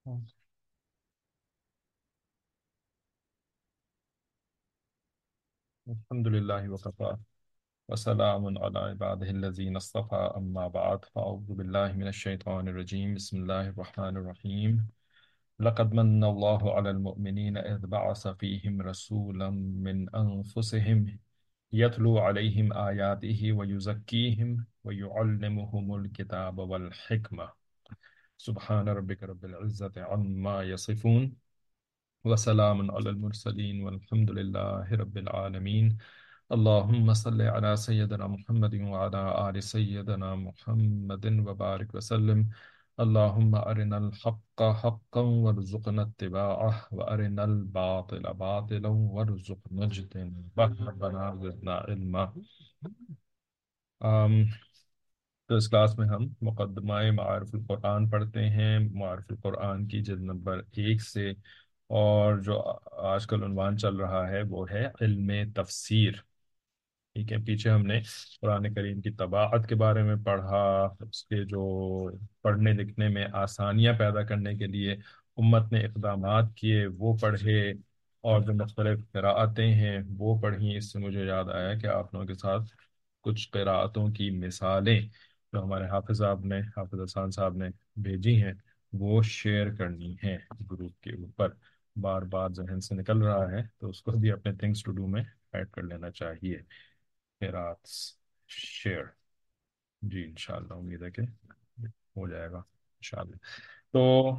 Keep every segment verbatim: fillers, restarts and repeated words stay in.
الحمد لله وكفى وسلام على عباده الذين اصطفى أما بعد فأعوذ بالله من الشيطان الرجيم بسم الله الرحمن الرحيم لقد من الله على المؤمنين إذ بعث فيهم رسولا من أنفسهم يتلو عليهم آياته ويزكيهم ويعلمهم الكتاب والحكمة سبحان ربك رب العزة عما يصفون وسلام على المرسلين والحمد لله رب العالمين اللهم صل على سيدنا محمد وعلى آل سيدنا محمد وبارك وسلم اللهم أرنا الحق حقا وارزقنا اتباعه وأرنا الباطل باطلا وارزقنا اجتنابه ربنا زدنا علما. آم، تو اس کلاس میں ہم مقدمہ معارف القرآن پڑھتے ہیں، معارف القرآن کی جلد نمبر ایک سے، اور جو آج کل عنوان چل رہا ہے وہ ہے علم تفسیر. ٹھیک ہے، پیچھے ہم نے قرآن کریم کی طباعت کے بارے میں پڑھا، اس کے جو پڑھنے لکھنے میں آسانیاں پیدا کرنے کے لیے امت نے اقدامات کیے وہ پڑھے، اور جو مختلف قراءتیں ہیں وہ پڑھی. اس سے مجھے یاد آیا کہ آپ لوگوں کے ساتھ کچھ قراءتوں کی مثالیں جو ہمارے حافظ صاحب نے حافظ حسان صاحب نے بھیجی ہیں وہ شیئر کرنی ہیں گروپ کے اوپر. بار بار ذہن سے نکل رہا ہے تو اس کو بھی اپنے تھنگس ٹو ڈو میں ایڈ کر لینا چاہیے. خیرات شیئر. جی انشاءاللہ امید ہے کہ ہو جائے گا انشاءاللہ. تو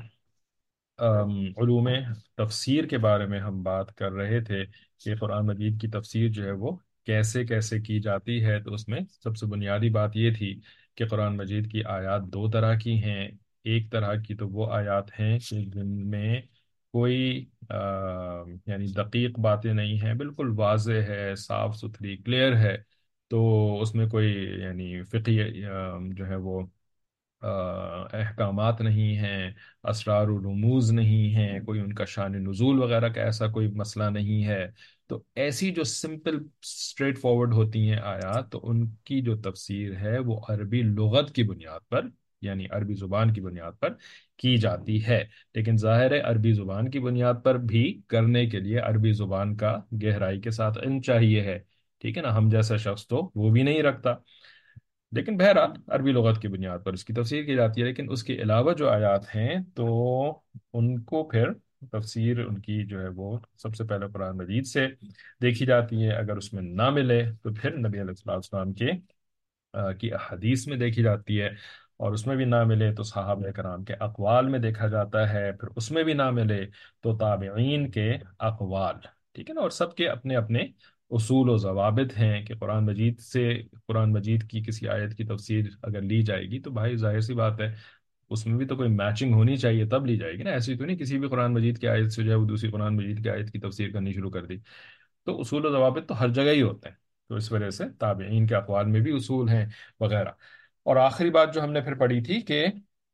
ام، علوم تفسیر کے بارے میں ہم بات کر رہے تھے کہ قرآن مجید کی تفسیر جو ہے وہ کیسے کیسے کی جاتی ہے. تو اس میں سب سے بنیادی بات یہ تھی کہ قرآن مجید کی آیات دو طرح کی ہیں. ایک طرح کی تو وہ آیات ہیں کہ جن میں کوئی آ، یعنی دقیق باتیں نہیں ہیں، بالکل واضح ہے، صاف ستھری کلیئر ہے. تو اس میں کوئی یعنی فقہی آ، جو ہے وہ آ، احکامات نہیں ہیں، اسرار و رموز نہیں ہیں، کوئی ان کا شان نزول وغیرہ کا ایسا کوئی مسئلہ نہیں ہے. تو ایسی جو سمپل اسٹریٹ فارورڈ ہوتی ہیں آیات، تو ان کی جو تفسیر ہے وہ عربی لغت کی بنیاد پر، یعنی عربی زبان کی بنیاد پر کی جاتی ہے. لیکن ظاہر ہے عربی زبان کی بنیاد پر بھی کرنے کے لیے عربی زبان کا گہرائی کے ساتھ علم چاہیے ہے. ٹھیک ہے نا، ہم جیسا شخص تو وہ بھی نہیں رکھتا. لیکن بہرحال عربی لغت کی بنیاد پر اس کی تفسیر کی جاتی ہے. لیکن اس کے علاوہ جو آیات ہیں تو ان کو پھر تفسیر ان کی جو ہے وہ سب سے پہلے قرآن مجید سے دیکھی جاتی ہے. اگر اس میں نہ ملے تو پھر نبی علیہ الصلوۃ والسلام کے آ، کی احادیث میں دیکھی جاتی ہے، اور اس میں بھی نہ ملے تو صحابہ کرام کے اقوال میں دیکھا جاتا ہے. پھر اس میں بھی نہ ملے تو تابعین کے اقوال. ٹھیک ہے نا، اور سب کے اپنے اپنے اصول و ضوابط ہیں کہ قرآن مجید سے قرآن مجید کی کسی آیت کی تفسیر اگر لی جائے گی تو بھائی ظاہر سی بات ہے اس میں بھی تو کوئی میچنگ ہونی چاہیے تب لی جائے گی نا. ایسی تو نہیں کسی بھی قرآن مجید کی آیت سے جو ہے وہ دوسری قرآن مجید کی آیت کی تفسیر کرنی شروع کر دی. تو اصول و ضوابط تو ہر جگہ ہی ہوتے ہیں، تو اس وجہ سے تابعین کے اقوال میں بھی اصول ہیں وغیرہ. اور آخری بات جو ہم نے پھر پڑھی تھی کہ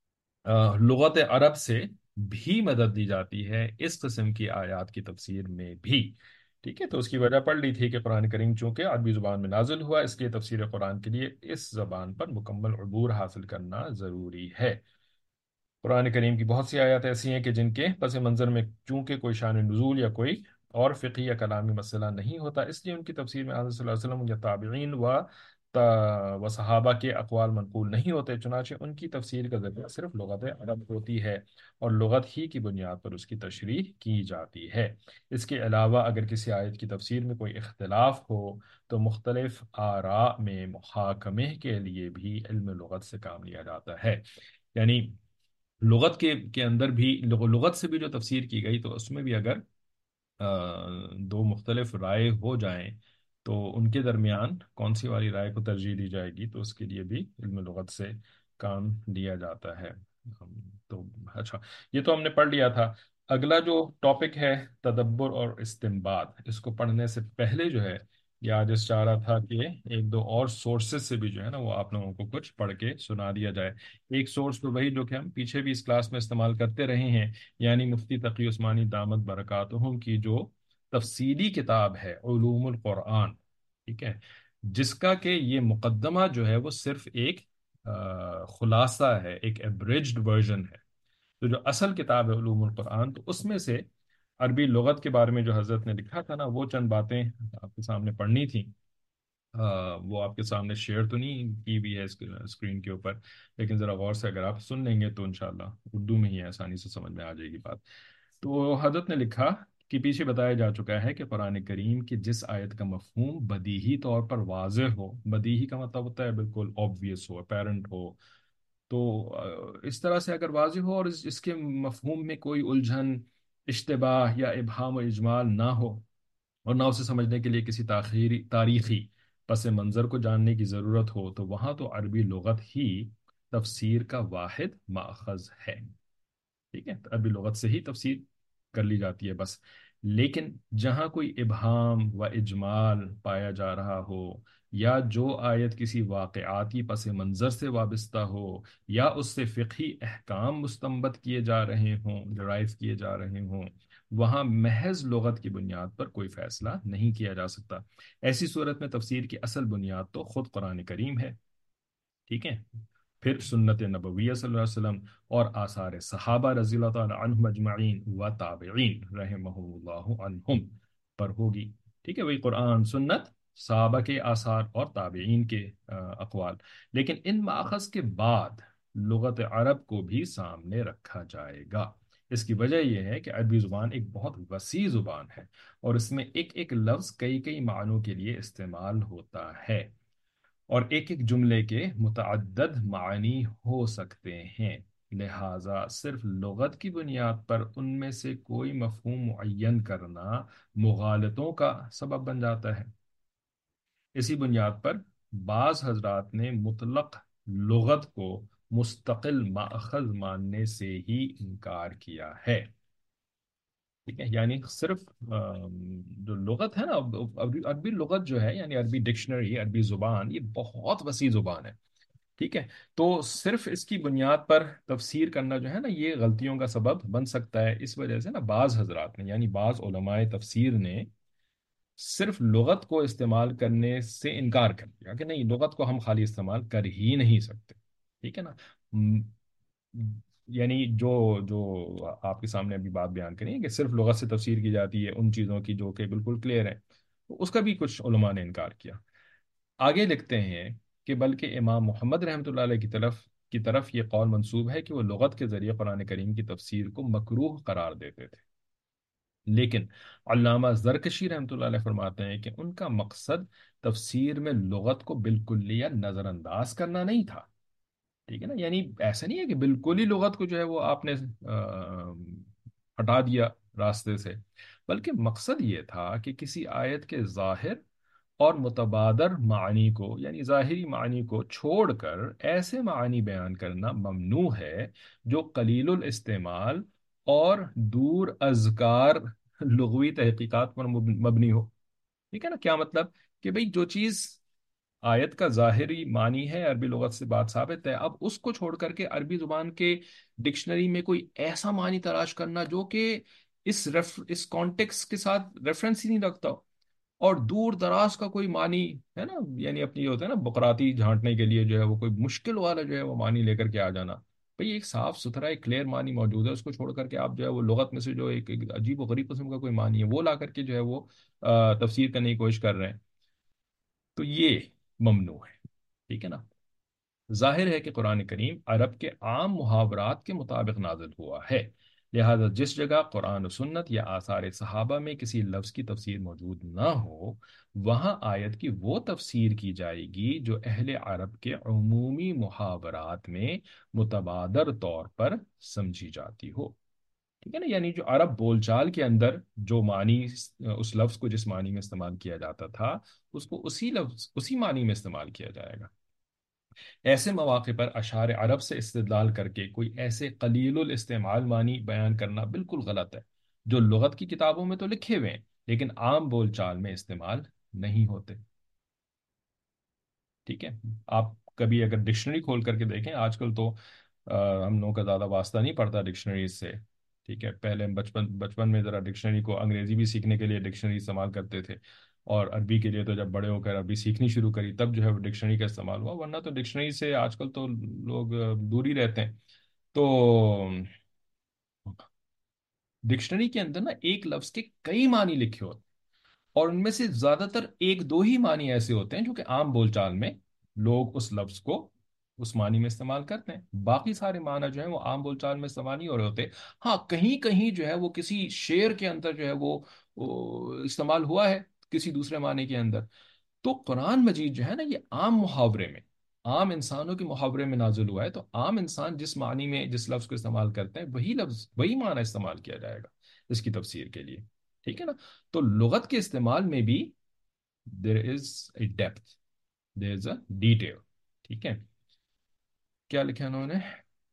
آ، لغت عرب سے بھی مدد دی جاتی ہے اس قسم کی آیات کی تفسیر میں بھی. ٹھیک ہے، تو اس کی وجہ پڑھ لی تھی کہ قرآن کریم چونکہ عربی زبان میں نازل ہوا، اس لیے تفسیر قرآن کے لیے اس زبان پر مکمل عبور حاصل کرنا ضروری ہے. قرآن کریم کی بہت سی آیات ایسی ہیں کہ جن کے پس منظر میں چونکہ کوئی شان نزول یا کوئی اور فقہی یا کلامی مسئلہ نہیں ہوتا، اس لیے ان کی تفسیر میں حضرت صلی اللہ علیہ وسلم یا تابعین و تا- و صحابہ کے اقوال منقول نہیں ہوتے. چنانچہ ان کی تفسیر کا ذریعہ صرف لغت عرب ہوتی ہے، اور لغت ہی کی بنیاد پر اس کی تشریح کی جاتی ہے. اس کے علاوہ اگر کسی آیت کی تفسیر میں کوئی اختلاف ہو تو مختلف آراء میں محاکمے کے لیے بھی علم لغت سے کام لیا جاتا ہے. یعنی لغت کے کے اندر بھی لغ- لغت سے بھی جو تفسیر کی گئی تو اس میں بھی اگر آ، دو مختلف رائے ہو جائیں تو ان کے درمیان کون سی والی رائے کو ترجیح دی جائے گی، تو اس کے لیے بھی علم لغت سے کام لیا جاتا ہے. ہم- تو اچھا، یہ تو ہم نے پڑھ لیا تھا. اگلا جو ٹاپک ہے تدبر اور استنباط، اس کو پڑھنے سے پہلے جو ہے یہ آج اس چاہ رہا تھا کہ ایک دو اور سورسز سے بھی جو ہے نا وہ آپ لوگوں کو کچھ پڑھ کے سنا دیا جائے. ایک سورس تو وہی جو کہ ہم پیچھے بھی اس کلاس میں استعمال کرتے رہے ہیں، یعنی مفتی تقی عثمانی دامت برکاتہم کی جو تفصیلی کتاب ہے علوم القرآن. ٹھیک ہے، جس کا کہ یہ مقدمہ جو ہے وہ صرف ایک آ، خلاصہ ہے، ایک ایبریجڈ ورژن ہے. تو جو اصل کتاب ہے علوم القرآن، تو اس میں سے عربی لغت کے بارے میں جو حضرت نے لکھا تھا نا، وہ چند باتیں آپ کے سامنے پڑھنی تھیں۔ آ، وہ آپ کے سامنے شیئر تو نہیں کی بھی ہے اسکرین کے اوپر، لیکن ذرا غور سے اگر آپ سن لیں گے تو انشاءاللہ اردو میں ہی آسانی سے سمجھ میں آ جائے گی بات۔ تو حضرت نے لکھا کہ پیچھے بتایا جا چکا ہے کہ قرآن کریم کی جس آیت کا مفہوم بدیہی طور پر واضح ہو، بدیہی کا مطلب ہوتا ہے بالکل obvious ہو، اپیرنٹ ہو، تو آ، اس طرح سے اگر واضح ہو اور اس اس کے مفہوم میں کوئی الجھن، اشتباہ یا ابہام و اجمال نہ ہو، اور نہ اسے سمجھنے کے لیے کسی تاخیری تاریخی پس منظر کو جاننے کی ضرورت ہو، تو وہاں تو عربی لغت ہی تفسیر کا واحد ماخذ ہے۔ ٹھیک ہے، تو عربی لغت سے ہی تفسیر کر لی جاتی ہے بس۔ لیکن جہاں کوئی ابہام و اجمال پایا جا رہا ہو، یا جو آیت کسی واقعاتی پس منظر سے وابستہ ہو، یا اس سے فقہی احکام مستنبط کیے جا رہے ہوں، ڈرائیو کیے جا رہے ہوں، وہاں محض لغت کی بنیاد پر کوئی فیصلہ نہیں کیا جا سکتا۔ ایسی صورت میں تفسیر کی اصل بنیاد تو خود قرآن کریم ہے۔ ٹھیک ہے، پھر سنت نبویہ صلی اللہ علیہ وسلم اور آثار صحابہ رضی اللہ تعالی عنہم اجمعین و تابعین رحمہ اللہ عنہم پر ہوگی۔ ٹھیک ہے، وہی قرآن، سنت، صحابہ کے آثار اور تابعین کے آ، اقوال۔ لیکن ان ماخذ کے بعد لغت عرب کو بھی سامنے رکھا جائے گا۔ اس کی وجہ یہ ہے کہ عربی زبان ایک بہت وسیع زبان ہے، اور اس میں ایک ایک لفظ کئی کئی معنوں کے لیے استعمال ہوتا ہے، اور ایک ایک جملے کے متعدد معنی ہو سکتے ہیں۔ لہٰذا صرف لغت کی بنیاد پر ان میں سے کوئی مفہوم معین کرنا مغالطوں کا سبب بن جاتا ہے۔ اسی بنیاد پر بعض حضرات نے مطلق لغت کو مستقل ماخذ ماننے سے ہی انکار کیا ہے۔ ٹھیک ہے، یعنی صرف آم، جو لغت ہے نا، عربی عربی لغت جو ہے، یعنی عربی ڈکشنری، عربی زبان، یہ بہت وسیع زبان ہے۔ ٹھیک ہے، تو صرف اس کی بنیاد پر تفسیر کرنا جو ہے نا، یہ غلطیوں کا سبب بن سکتا ہے۔ اس وجہ سے نا بعض حضرات نے، یعنی بعض علماء تفسیر نے صرف لغت کو استعمال کرنے سے انکار کر دیا کہ نہیں، لغت کو ہم خالی استعمال کر ہی نہیں سکتے۔ ٹھیک ہے نا، م- یعنی جو جو آپ کے سامنے ابھی بات بیان کریں کہ صرف لغت سے تفسیر کی جاتی ہے ان چیزوں کی جو کہ بالکل کلیئر ہے، تو اس کا بھی کچھ علماء نے انکار کیا۔ آگے لکھتے ہیں کہ بلکہ امام محمد رحمۃ اللہ علیہ کی طرف کی طرف یہ قول منسوب ہے کہ وہ لغت کے ذریعے قرآن کریم کی تفسیر کو مکروہ قرار دیتے تھے، لیکن علامہ زرکشی رحمۃ اللہ علیہ فرماتے ہیں کہ ان کا مقصد تفسیر میں لغت کو بالکل نظر انداز کرنا نہیں تھا۔ ٹھیک ہے نا، یعنی ایسا نہیں ہے کہ بالکل ہی لغت کو جو ہے وہ آپ نے آ، ہٹا دیا راستے سے، بلکہ مقصد یہ تھا کہ کسی آیت کے ظاہر اور متبادر معنی کو، یعنی ظاہری معنی کو چھوڑ کر ایسے معنی بیان کرنا ممنوع ہے جو قلیل الاستعمال اور دور ازکار لغوی تحقیقات پر مب- مبنی ہو۔ ٹھیک ہے نا، کیا مطلب؟ کہ بھئی جو چیز آیت کا ظاہری معنی ہے، عربی لغت سے بات ثابت ہے، اب اس کو چھوڑ کر کے عربی زبان کے ڈکشنری میں کوئی ایسا معنی تلاش کرنا جو کہ اس ریف اس کانٹیکس کے ساتھ ریفرنس ہی نہیں رکھتا ہو، اور دور دراز کا کوئی معنی ہے نا، یعنی اپنی یہ ہوتا ہے نا بقراتی جھانٹنے کے لیے جو ہے وہ کوئی مشکل والا جو ہے وہ معنی لے کر کے آ جانا۔ بھئی ایک صاف ستھرا ایک کلیئر معنی موجود ہے، اس کو چھوڑ کر کے آپ جو ہے وہ لغت میں سے جو ایک ایک عجیب و غریب قسم کا کوئی معنی ہے وہ لا کر کے جو ہے وہ آ، تفسیر کرنے کی کوشش کر رہے ہیں، تو یہ ممنوع ہے۔ ٹھیک ہے نا، ظاہر ہے کہ قرآن کریم عرب کے عام محاورات کے مطابق نازل ہوا ہے، لہذا جس جگہ قرآن و سنت یا آثار صحابہ میں کسی لفظ کی تفسیر موجود نہ ہو، وہاں آیت کی وہ تفسیر کی جائے گی جو اہل عرب کے عمومی محاورات میں متبادر طور پر سمجھی جاتی ہو۔ ٹھیک ہے نا، یعنی جو عرب بول چال کے اندر جو معنی، اس لفظ کو جس معنی میں استعمال کیا جاتا تھا، اس کو اسی لفظ اسی معنی میں استعمال کیا جائے گا۔ ایسے مواقع پر اشعار عرب سے استدلال کر کے کوئی ایسے قلیل الاستعمال معنی بیان کرنا بالکل غلط ہے جو لغت کی کتابوں میں تو لکھے ہوئے ہیں لیکن عام بول چال میں استعمال نہیں ہوتے۔ ٹھیک ہے، آپ کبھی اگر ڈکشنری کھول کر کے دیکھیں، آج کل تو آ، ہم لوگوں کا زیادہ واسطہ نہیں پڑتا ڈکشنریز سے۔ ٹھیک ہے، پہلے ہم بچپن بچپن میں ذرا ڈکشنری کو، انگریزی بھی سیکھنے کے لیے ڈکشنری استعمال کرتے تھے، اور عربی کے لیے تو جب بڑے ہو کر عربی سیکھنی شروع کری تب جو ہے وہ ڈکشنری کا استعمال ہوا، ورنہ تو ڈکشنری سے آج کل تو لوگ آ، دور ہی رہتے ہیں۔ تو ڈکشنری کے اندر نا ایک لفظ کے کئی معنی لکھے ہوتے ہیں، اور ان میں سے زیادہ تر ایک دو ہی معنی ایسے ہوتے ہیں جو کہ عام بول چال میں لوگ اس لفظ کو اس معنی میں استعمال کرتے ہیں، باقی سارے معنی جو ہیں وہ عام بول چال میں استعمال نہیں ہو رہے ہوتے۔ ہاں کہیں کہیں جو ہے وہ کسی شعر کے اندر جو ہے وہ وہ استعمال ہوا ہے کسی دوسرے معنی کے اندر۔ تو قرآن مجید جو ہے نا یہ عام محاورے میں، عام انسانوں کے محاورے میں نازل ہوا ہے، تو عام انسان جس معنی میں جس لفظ کو استعمال کرتے ہیں وہی لفظ وہی معنی استعمال کیا جائے گا اس کی تفسیر کے لیے، ٹھیک ہے نا؟ تو لغت کے استعمال میں بھی دیر از اے depth, there is a detail, ٹھیک ہے؟ کیا لکھا انہوں نے؟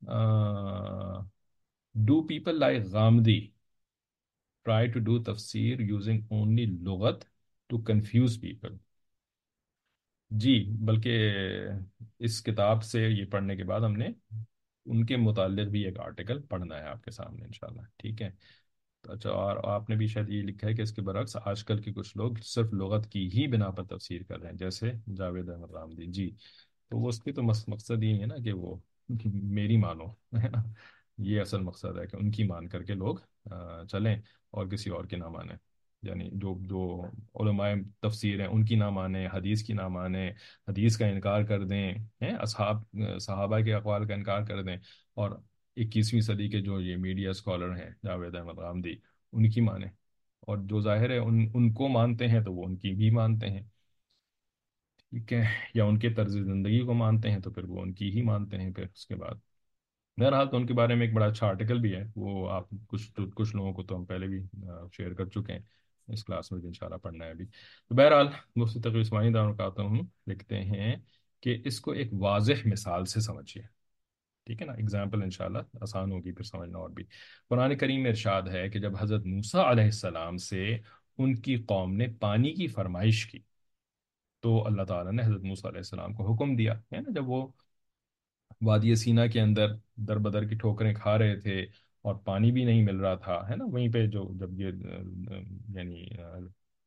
Do people like Ghamidi try to do تفسیر یوزنگ اونلی لغت ٹو کنفیوز پیپل؟ جی، بلکہ اس کتاب سے یہ پڑھنے کے بعد ہم نے ان کے متعلق بھی ایک آرٹیکل پڑھنا ہے آپ کے سامنے انشاءاللہ، ٹھیک ہے؟ تو اچھا، اور آپ نے بھی شاید یہ لکھا ہے کہ اس کے برعکس آج کل کے کچھ لوگ صرف لغت کی ہی بنا پر تفسیر کر رہے ہیں، جیسے جاوید احمد رامدی جی۔ تو وہ اس کی تو مس- مقصد یہ ہے نا کہ وہ میری مانو، ہے نا؟ یہ اصل مقصد ہے کہ ان کی مان کر کے لوگ آ، چلیں اور کسی اور کی نہ مانیں، یعنی جو جو علماء تفسیر ہیں ان کی نہ مانیں، حدیث کی نہ مانیں، حدیث کا انکار کر دیں، ہیں اصحاب صحابہ کے اقوال کا انکار کر دیں، اور اکیسویں صدی کے جو یہ میڈیا اسکالر ہیں جاوید احمد غامدی ان کی مانیں، اور جو ظاہر ہے ان ان کو مانتے ہیں تو وہ ان کی بھی مانتے ہیں، ٹھیک ہے؟ یا ان کے طرز زندگی کو مانتے ہیں تو پھر وہ ان کی ہی مانتے ہیں پھر اس کے بعد۔ بہرحال تو ان کے بارے میں ایک بڑا اچھا آرٹیکل بھی ہے، وہ آپ کچھ کچھ لوگوں کو تو ہم پہلے بھی شیئر کر چکے ہیں، اس کلاس میں بھی انشاءاللہ پڑھنا ہے ابھی۔ تو بہرحال مفتی تقی عثمانی داروں کہتا ہوں لکھتے ہیں کہ اس کو ایک واضح مثال سے سمجھیے، ٹھیک ہے نا؟ اگزامپل انشاءاللہ آسان ہوگی پھر سمجھنا اور بھی۔ قرآن کریم میں ارشاد ہے کہ جب حضرت موسیٰ علیہ السلام سے ان کی قوم نے پانی کی فرمائش کی تو اللہ تعالیٰ نے حضرت موسیٰ علیہ السلام کو حکم دیا، ہے نا؟ جب وہ وادی سینا کے اندر در بدر کی ٹھوکریں کھا رہے تھے اور پانی بھی نہیں مل رہا تھا، ہے نا؟ وہیں پہ جو جب یہ آ، آ، یعنی آ،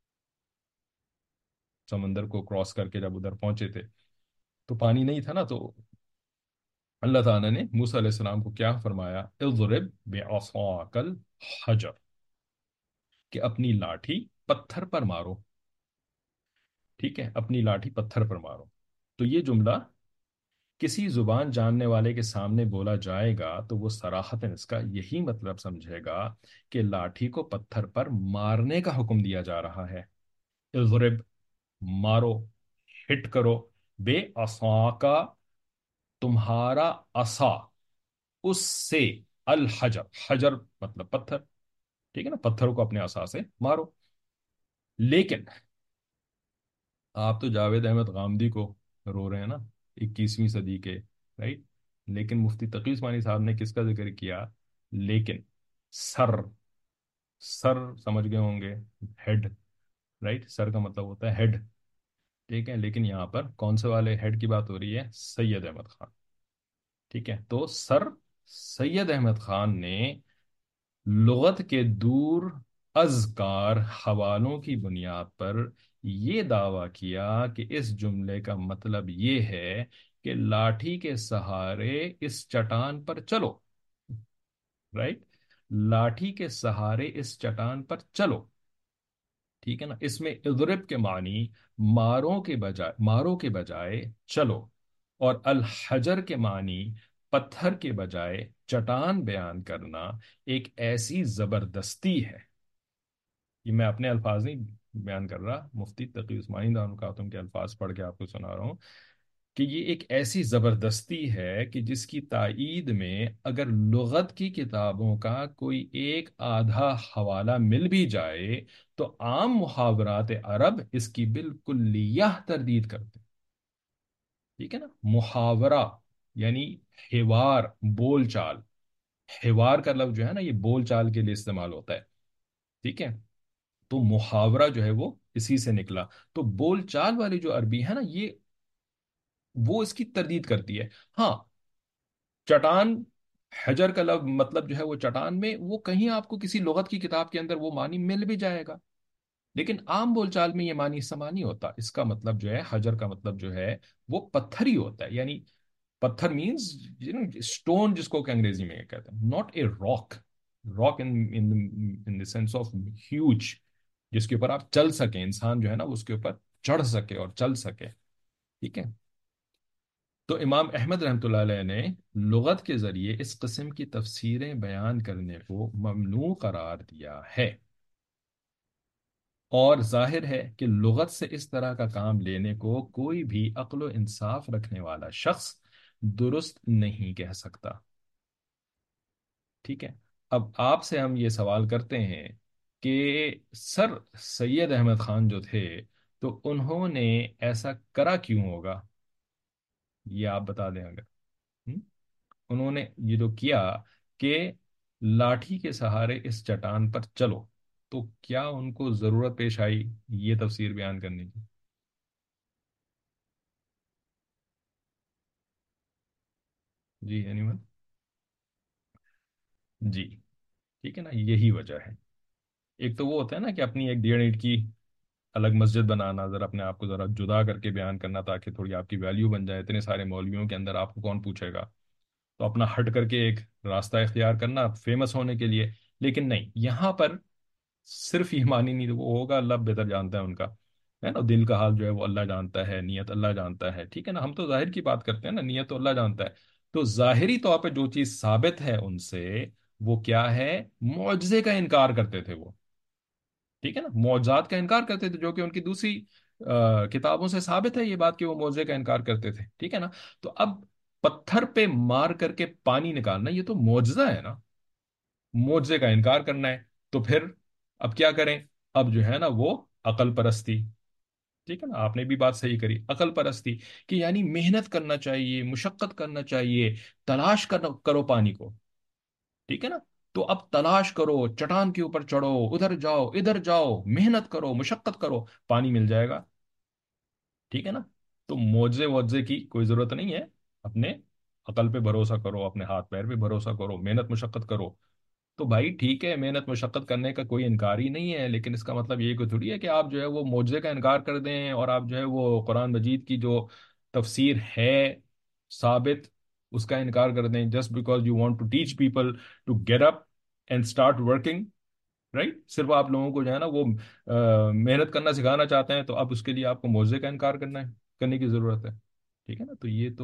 سمندر کو کراس کر کے جب ادھر پہنچے تھے تو پانی نہیں تھا نا، تو اللہ تعالیٰ نے موسیٰ علیہ السلام کو کیا فرمایا؟ اضرب بعصاک الحجر، کہ اپنی لاٹھی پتھر پر مارو، ٹھیک ہے؟ اپنی لاٹھی پتھر پر مارو۔ تو یہ جملہ کسی زبان جاننے والے کے سامنے بولا جائے گا تو وہ صراحتاً اس کا یہی مطلب سمجھے گا کہ لاٹھی کو پتھر پر مارنے کا حکم دیا جا رہا ہے۔ اضرب، مارو، ہٹ کرو، بے عصا کا، تمہارا عصا، اس سے، الحجر، حجر مطلب پتھر، ٹھیک ہے نا؟ پتھر کو اپنے عصا سے مارو۔ لیکن آپ تو جاوید احمد غامدی کو رو رہے ہیں نا، اکیسویں صدی کے، رائٹ؟ لیکن مفتی تقی عثمانی صاحب نے کس کا ذکر کیا؟ لیکن سر، سر سمجھ گئے ہوں گے، ہیڈ، رائٹ؟ سر کا مطلب ہوتا ہے ہیڈ، ٹھیک ہے؟ لیکن یہاں پر کون سے والے ہیڈ کی بات ہو رہی ہے؟ سید احمد خان، ٹھیک ہے؟ تو سر سید احمد خان نے لغت کے دور از کار حوالوں کی بنیاد پر یہ دعویٰ کیا کہ اس جملے کا مطلب یہ ہے کہ لاٹھی کے سہارے اس چٹان پر چلو، رائٹ؟ لاٹھی کے سہارے اس چٹان پر چلو، ٹھیک ہے نا؟ اس میں اضرب کے معنی ماروں کے بجائے مارو کے بجائے چلو، اور الحجر کے معنی پتھر کے بجائے چٹان بیان کرنا ایک ایسی زبردستی ہے، یہ میں اپنے الفاظ نہیں بیان کر رہا، مفتی تقی عثمانی دارالمعاصر خاتون کے الفاظ پڑھ کے آپ کو سنا رہا ہوں، کہ یہ ایک ایسی زبردستی ہے کہ جس کی تائید میں اگر لغت کی کتابوں کا کوئی ایک آدھا حوالہ مل بھی جائے تو عام محاورات عرب اس کی بالکلیہ تردید کرتے ہیں، ٹھیک ہے نا؟ محاورہ یعنی حوار، بول چال، حوار کا لفظ جو ہے نا یہ بول چال کے لیے استعمال ہوتا ہے، ٹھیک ہے؟ تو محاورہ جو ہے وہ اسی سے نکلا، تو بول چال والی جو عربی ہے نا یہ وہ اس کی تردید کرتی ہے۔ ہاں چٹان، حجر کا لفظ مطلب جو ہے وہ چٹان میں وہ کہیں آپ کو کسی لغت کی کتاب کے اندر وہ معنی مل بھی جائے گا، لیکن عام بول چال میں یہ معنی استعمال نہیں ہوتا، اس کا مطلب جو ہے حجر کا مطلب جو ہے وہ پتھر ہی ہوتا ہے، یعنی پتھر مینز اسٹون جس کو کہ انگریزی میں کہتے ہیں، not a rock, rock in in in the sense of huge, جس کے اوپر آپ چل سکیں، انسان جو ہے نا وہ اس کے اوپر چڑھ سکے اور چل سکے. ٹھیک ہے. تو امام احمد رحمۃ اللہ علیہ نے لغت کے ذریعے اس قسم کی تفسیریں بیان کرنے کو ممنوع قرار دیا ہے، اور ظاہر ہے کہ لغت سے اس طرح کا کام لینے کو کوئی بھی عقل و انصاف رکھنے والا شخص درست نہیں کہہ سکتا. ٹھیک ہے. اب آپ سے ہم یہ سوال کرتے ہیں کہ سر سید احمد خان جو تھے، تو انہوں نے ایسا کرا کیوں ہوگا؟ یہ آپ بتا دیں اگر. ہم؟ انہوں نے یہ جو کیا کہ لاٹھی کے سہارے اس چٹان پر چلو، تو کیا ان کو ضرورت پیش آئی یہ تفسیر بیان کرنے کی؟ جی اینی ون. جی. ٹھیک ہے نا، یہی وجہ ہے. ایک تو وہ ہوتا ہے نا کہ اپنی ایک ڈیڑھ اینٹ کی الگ مسجد بنانا، ذرا اپنے آپ کو ذرا جدا کر کے بیان کرنا تاکہ تھوڑی آپ کی ویلیو بن جائے. اتنے سارے مولویوں کے اندر آپ کو کون پوچھے گا؟ تو اپنا ہٹ کر کے ایک راستہ اختیار کرنا فیمس ہونے کے لیے. لیکن نہیں، یہاں پر صرف ایمانی نہیں، وہ ہوگا اللہ بہتر جانتا ہے ان کا، ہے نا. دل کا حال جو ہے وہ اللہ جانتا ہے، نیت اللہ جانتا ہے. ٹھیک ہے نا، ہم تو ظاہر کی بات کرتے ہیں نا، نیت تو اللہ جانتا ہے. تو ظاہری طور پہ جو چیز ثابت ہے ان سے، وہ کیا ہے؟ معجزے کا انکار کرتے تھے وہ. ٹھیک ہے نا، معجزات کا انکار کرتے تھے، جو کہ ان کی دوسری آ، کتابوں سے ثابت ہے یہ بات کہ وہ معجزے کا انکار کرتے تھے. ٹھیک ہے نا. تو اب پتھر پہ مار کر کے پانی نکالنا یہ تو معجزہ ہے نا، معجزے کا انکار کرنا ہے. تو پھر اب کیا کریں؟ اب جو ہے نا وہ عقل پرستی. ٹھیک ہے نا، آپ نے بھی بات صحیح کری، عقل پرستی. کہ یعنی محنت کرنا چاہیے، مشقت کرنا چاہیے، تلاش کرنا کرو پانی کو. ٹھیک ہے نا. تو اب تلاش کرو، چٹان کے اوپر چڑھو، ادھر جاؤ ادھر جاؤ، محنت کرو مشقت کرو، پانی مل جائے گا. ٹھیک ہے نا. تو معجزے وعجزے کی کوئی ضرورت نہیں ہے. اپنے عقل پہ بھروسہ کرو، اپنے ہاتھ پیر پہ بھروسہ کرو، محنت مشقت کرو. تو بھائی ٹھیک ہے، محنت مشقت کرنے کا کوئی انکار ہی نہیں ہے، لیکن اس کا مطلب یہ کوئی تھوڑی ہے کہ آپ جو ہے وہ معجزے کا انکار کر دیں، اور آپ جو ہے وہ قرآن مجید کی جو تفسیر ہے ثابت، اس کا انکار کر دیں just because you want to teach people to get up and start working. Right. صرف آپ لوگوں کو جو ہے نا وہ آ، محنت کرنا سکھانا چاہتے ہیں، تو اب اس کے لیے آپ کو معجزے کا انکار کرنا ہے، کرنے کی ضرورت ہے. ٹھیک ہے نا. تو یہ تو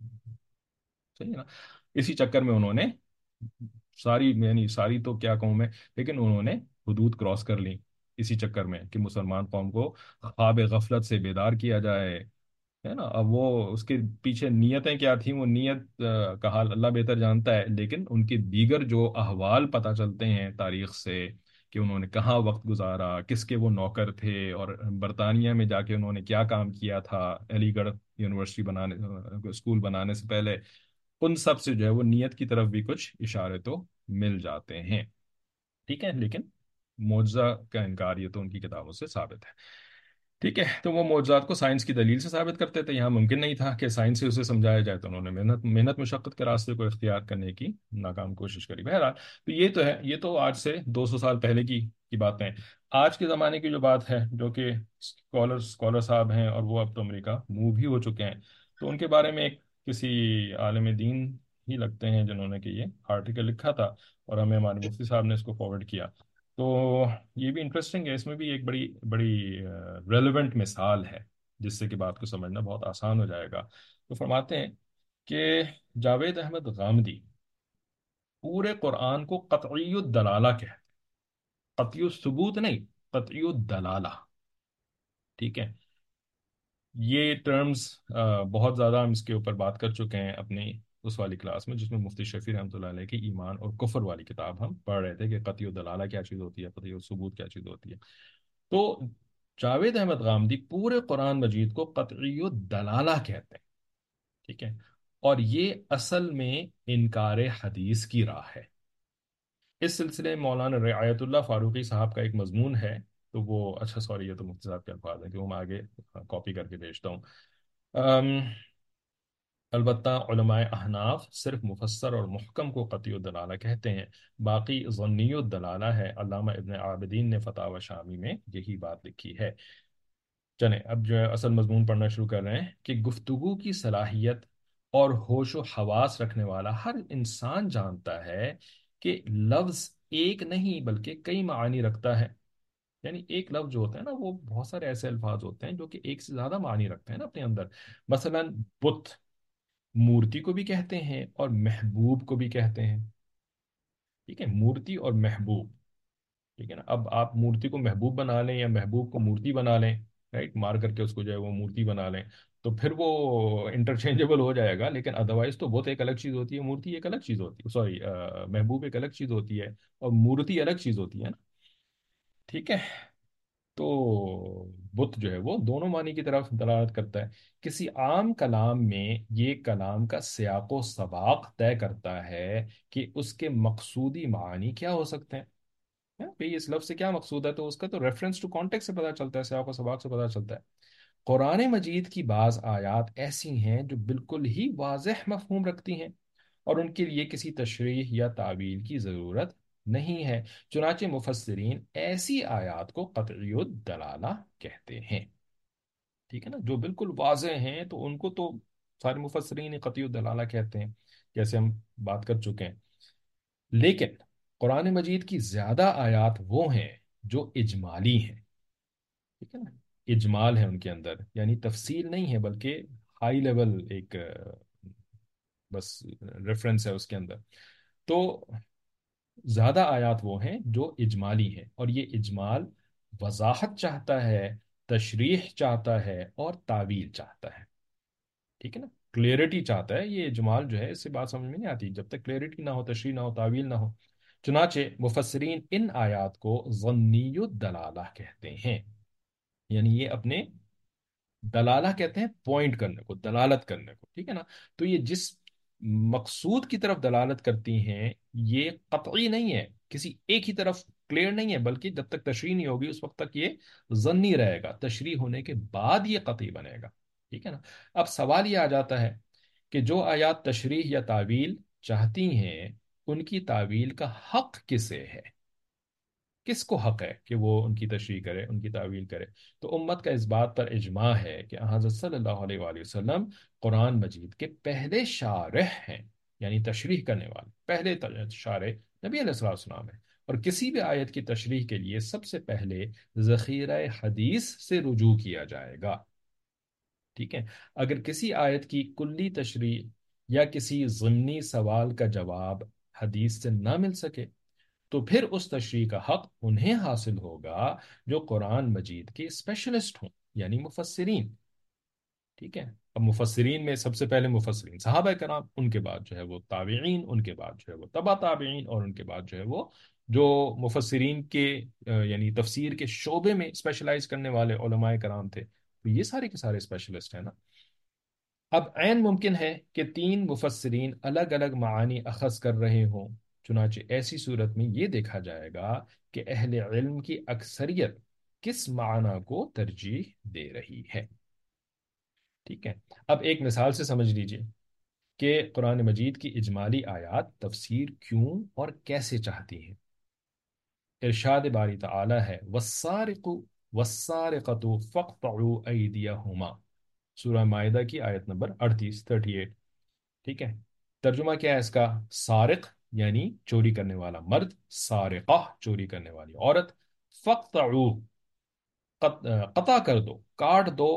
صحیح ہے نا. اسی چکر میں انہوں نے ساری، یعنی ساری تو کیا کہوں میں، لیکن انہوں نے حدود کراس کر لی اسی چکر میں کہ مسلمان قوم کو خواب غفلت سے بیدار کیا جائے. ہے نا. اب وہ اس کے پیچھے نیتیں کیا تھیں، وہ نیت آ، کا حال اللہ بہتر جانتا ہے، لیکن ان کے دیگر جو احوال پتہ چلتے ہیں تاریخ سے کہ انہوں نے کہاں وقت گزارا، کس کے وہ نوکر تھے، اور برطانیہ میں جا کے انہوں نے کیا کام کیا تھا علی گڑھ یونیورسٹی بنانے، اسکول بنانے سے پہلے. ان سب سے جو ہے وہ نیت کی طرف بھی کچھ اشارے تو مل جاتے ہیں. ٹھیک ہے. لیکن معجزہ کا انکار یہ تو ان کی کتابوں سے ثابت ہے. ٹھیک ہے. تو وہ معجزات کو سائنس کی دلیل سے ثابت کرتے تھے، یہاں ممکن نہیں تھا کہ سائنس سے اسے سمجھایا جائے، تو انہوں نے محنت محنت مشقت کے راستے کو اختیار کرنے کی ناکام کوشش کری. بہرحال تو یہ تو ہے، یہ تو آج سے دو سو سال پہلے کی کی باتیں ہیں. آج کے زمانے کی جو بات ہے، جو کہ اسکالر اسکالر صاحب ہیں، اور وہ اب تو امریکہ موو بھی ہو چکے ہیں، تو ان کے بارے میں ایک کسی عالم دین ہی لگتے ہیں جنہوں نے کہ یہ آرٹیکل لکھا تھا، اور ہمیں ہمارے مفتی صاحب نے اس کو فارورڈ کیا. تو یہ بھی انٹرسٹنگ ہے، اس میں بھی ایک بڑی بڑی ریلیونٹ مثال ہے جس سے کہ بات کو سمجھنا بہت آسان ہو جائے گا. تو فرماتے ہیں کہ جاوید احمد غامدی پورے قرآن کو قطعی الدلالہ کہتے ہیں، قطعی الثبوت نہیں، قطعی الدلالہ. ٹھیک ہے. یہ ٹرمز بہت زیادہ ہم اس کے اوپر بات کر چکے ہیں اپنی اس والی کلاس میں، جس میں مفتی شفیع رحمۃ اللہ علیہ کی ایمان اور کفر والی کتاب ہم پڑھ رہے تھے کہ قطعی الدلالہ کیا چیز ہوتی ہے، قطعی الثبوت کیا چیز ہوتی ہے. تو جاوید احمد غامدی پورے قرآن مجید کو قطعی الدلالہ کہتے ہیں. ٹھیک ہے. اور یہ اصل میں انکار حدیث کی راہ ہے. اس سلسلے میں مولانا رعایت اللہ فاروقی صاحب کا ایک مضمون ہے. تو وہ اچھا سوری، یہ تو مفتی صاحب کے الفاظ ہیں کہ وہ میں آگے کاپی کر کے بھیجتا ہوں. ام، البتہ علماء احناف صرف مفسر اور محکم کو قطعی الدلالہ کہتے ہیں، باقی ظنی الدلالہ ہے. علامہ ابن عابدین نے فتاوی شامی میں یہی بات لکھی ہے. چلیں اب جو ہے اصل مضمون پڑھنا شروع کر رہے ہیں کہ گفتگو کی صلاحیت اور ہوش و حواس رکھنے والا ہر انسان جانتا ہے کہ لفظ ایک نہیں بلکہ کئی معانی رکھتا ہے. یعنی ایک لفظ جو ہوتا ہے نا وہ بہت سارے ایسے الفاظ ہوتے ہیں جو کہ ایک سے زیادہ معنی رکھتے ہیں نا اپنے اندر. مثلا بت مورتی کو بھی کہتے ہیں اور محبوب کو بھی کہتے ہیں. ٹھیک ہے، مورتی اور محبوب. ٹھیک ہے نا، اب آپ مورتی کو محبوب بنا لیں یا محبوب کو مورتی بنا لیں، رائٹ، مار کر کے اس کو جو ہے وہ مورتی بنا لیں، تو پھر وہ انٹرچینجبل ہو جائے گا. لیکن ادروائز تو بہت ایک الگ چیز ہوتی ہے، مورتی ایک الگ چیز ہوتی ہے، سوری محبوب ایک الگ چیز ہوتی ہے اور مورتی الگ چیز ہوتی ہے نا. ٹھیک ہے. تو بت جو ہے وہ دونوں معنی کی طرف دلالت کرتا ہے. کسی عام کلام میں یہ کلام کا سیاق و سباق طے کرتا ہے کہ اس کے مقصودی معنی کیا ہو سکتے ہیں. ہاں، بھئی اس لفظ سے کیا مقصود ہے، تو اس کا تو ریفرنس ٹو کانٹیکٹ سے پتہ چلتا ہے، سیاق و سباق سے پتہ چلتا ہے. قرآن مجید کی بعض آیات ایسی ہیں جو بالکل ہی واضح مفہوم رکھتی ہیں اور ان کے لیے کسی تشریح یا تعویل کی ضرورت نہیں ہے. چنانچہ مفسرین ایسی آیات کو قطعی الدلالہ کہتے ہیں. ٹھیک ہے نا، جو بالکل واضح ہیں تو ان کو تو سارے مفسرین قطعی الدلالہ کہتے ہیں، جیسے ہم بات کر چکے ہیں. لیکن قرآن مجید کی زیادہ آیات وہ ہیں جو اجمالی ہیں. ٹھیک ہے نا، اجمال ہے ان کے اندر، یعنی تفصیل نہیں ہے بلکہ ہائی لیول ایک آ، بس ریفرنس ہے اس کے اندر. تو زیادہ آیات وہ ہیں جو اجمالی ہیں، اور یہ اجمال وضاحت چاہتا ہے، تشریح چاہتا ہے اور تعویل چاہتا ہے. ٹھیک ہے نا، کلیئرٹی چاہتا ہے. یہ اجمال جو ہے اس سے بات سمجھ میں نہیں آتی جب تک کلیئرٹی نہ ہو، تشریح نہ ہو، تعویل نہ ہو. چنانچہ مفسرین ان آیات کو ظنی الدلالہ کہتے ہیں. یعنی یہ اپنے دلالہ کہتے ہیں پوائنٹ کرنے کو، دلالت کرنے کو. ٹھیک ہے نا، تو یہ جس مقصود کی طرف دلالت کرتی ہیں یہ قطعی نہیں ہے، کسی ایک ہی طرف کلیئر نہیں ہے، بلکہ جب تک تشریح نہیں ہوگی اس وقت تک یہ ظنی رہے گا، تشریح ہونے کے بعد یہ قطعی بنے گا. ٹھیک ہے نا. اب سوال یہ آ جاتا ہے کہ جو آیات تشریح یا تعویل چاہتی ہیں ان کی تعویل کا حق کسے ہے، کس کو حق ہے کہ وہ ان کی تشریح کرے، ان کی تعویل کرے. تو امت کا اس بات پر اجماع ہے کہ حضرت صلی اللہ علیہ وآلہ وسلم قرآن مجید کے پہلے شارح ہیں، یعنی تشریح کرنے والے پہلے شارح نبی علیہ الصلوۃ والسلام ہیں. اور کسی بھی آیت کی تشریح کے لیے سب سے پہلے ذخیرہ حدیث سے رجوع کیا جائے گا. ٹھیک ہے، اگر کسی آیت کی کلی تشریح یا کسی ضمنی سوال کا جواب حدیث سے نہ مل سکے تو پھر اس تشریح کا حق انہیں حاصل ہوگا جو قرآن مجید کے اسپیشلسٹ ہوں، یعنی مفسرین. ٹھیک ہے. اب مفسرین میں سب سے پہلے مفسرین صحابہ کرام، ان کے بعد جو ہے وہ تابعین، ان کے بعد جو ہے وہ تبع تابعین، اور ان کے بعد جو ہے وہ جو مفسرین کے آ، یعنی تفسیر کے شعبے میں اسپیشلائز کرنے والے علماء کرام تھے. تو یہ سارے کے سارے اسپیشلسٹ ہیں نا. اب عین ممکن ہے کہ تین مفسرین الگ الگ معانی اخذ کر رہے ہوں. چنانچہ ایسی صورت میں یہ دیکھا جائے گا کہ اہل علم کی اکثریت کس معنی کو ترجیح دے رہی ہے. ٹھیک ہے. اب ایک مثال سے سمجھ لیجئے کہ قرآن مجید کی اجمالی آیات تفسیر کیوں اور کیسے چاہتی ہیں. ارشاد باری تعالی ہے والسارق والسارقۃ فاقطعوا ایدیہما، سورہ معاہدہ کی آیت نمبر اڑتیس، اڑتیس. ٹھیک ہے. ترجمہ کیا ہے اس کا؟ سارق یعنی چوری کرنے والا مرد، سارقہ چوری کرنے والی عورت. فقطعو قط- قطع کر دو، کاٹ دو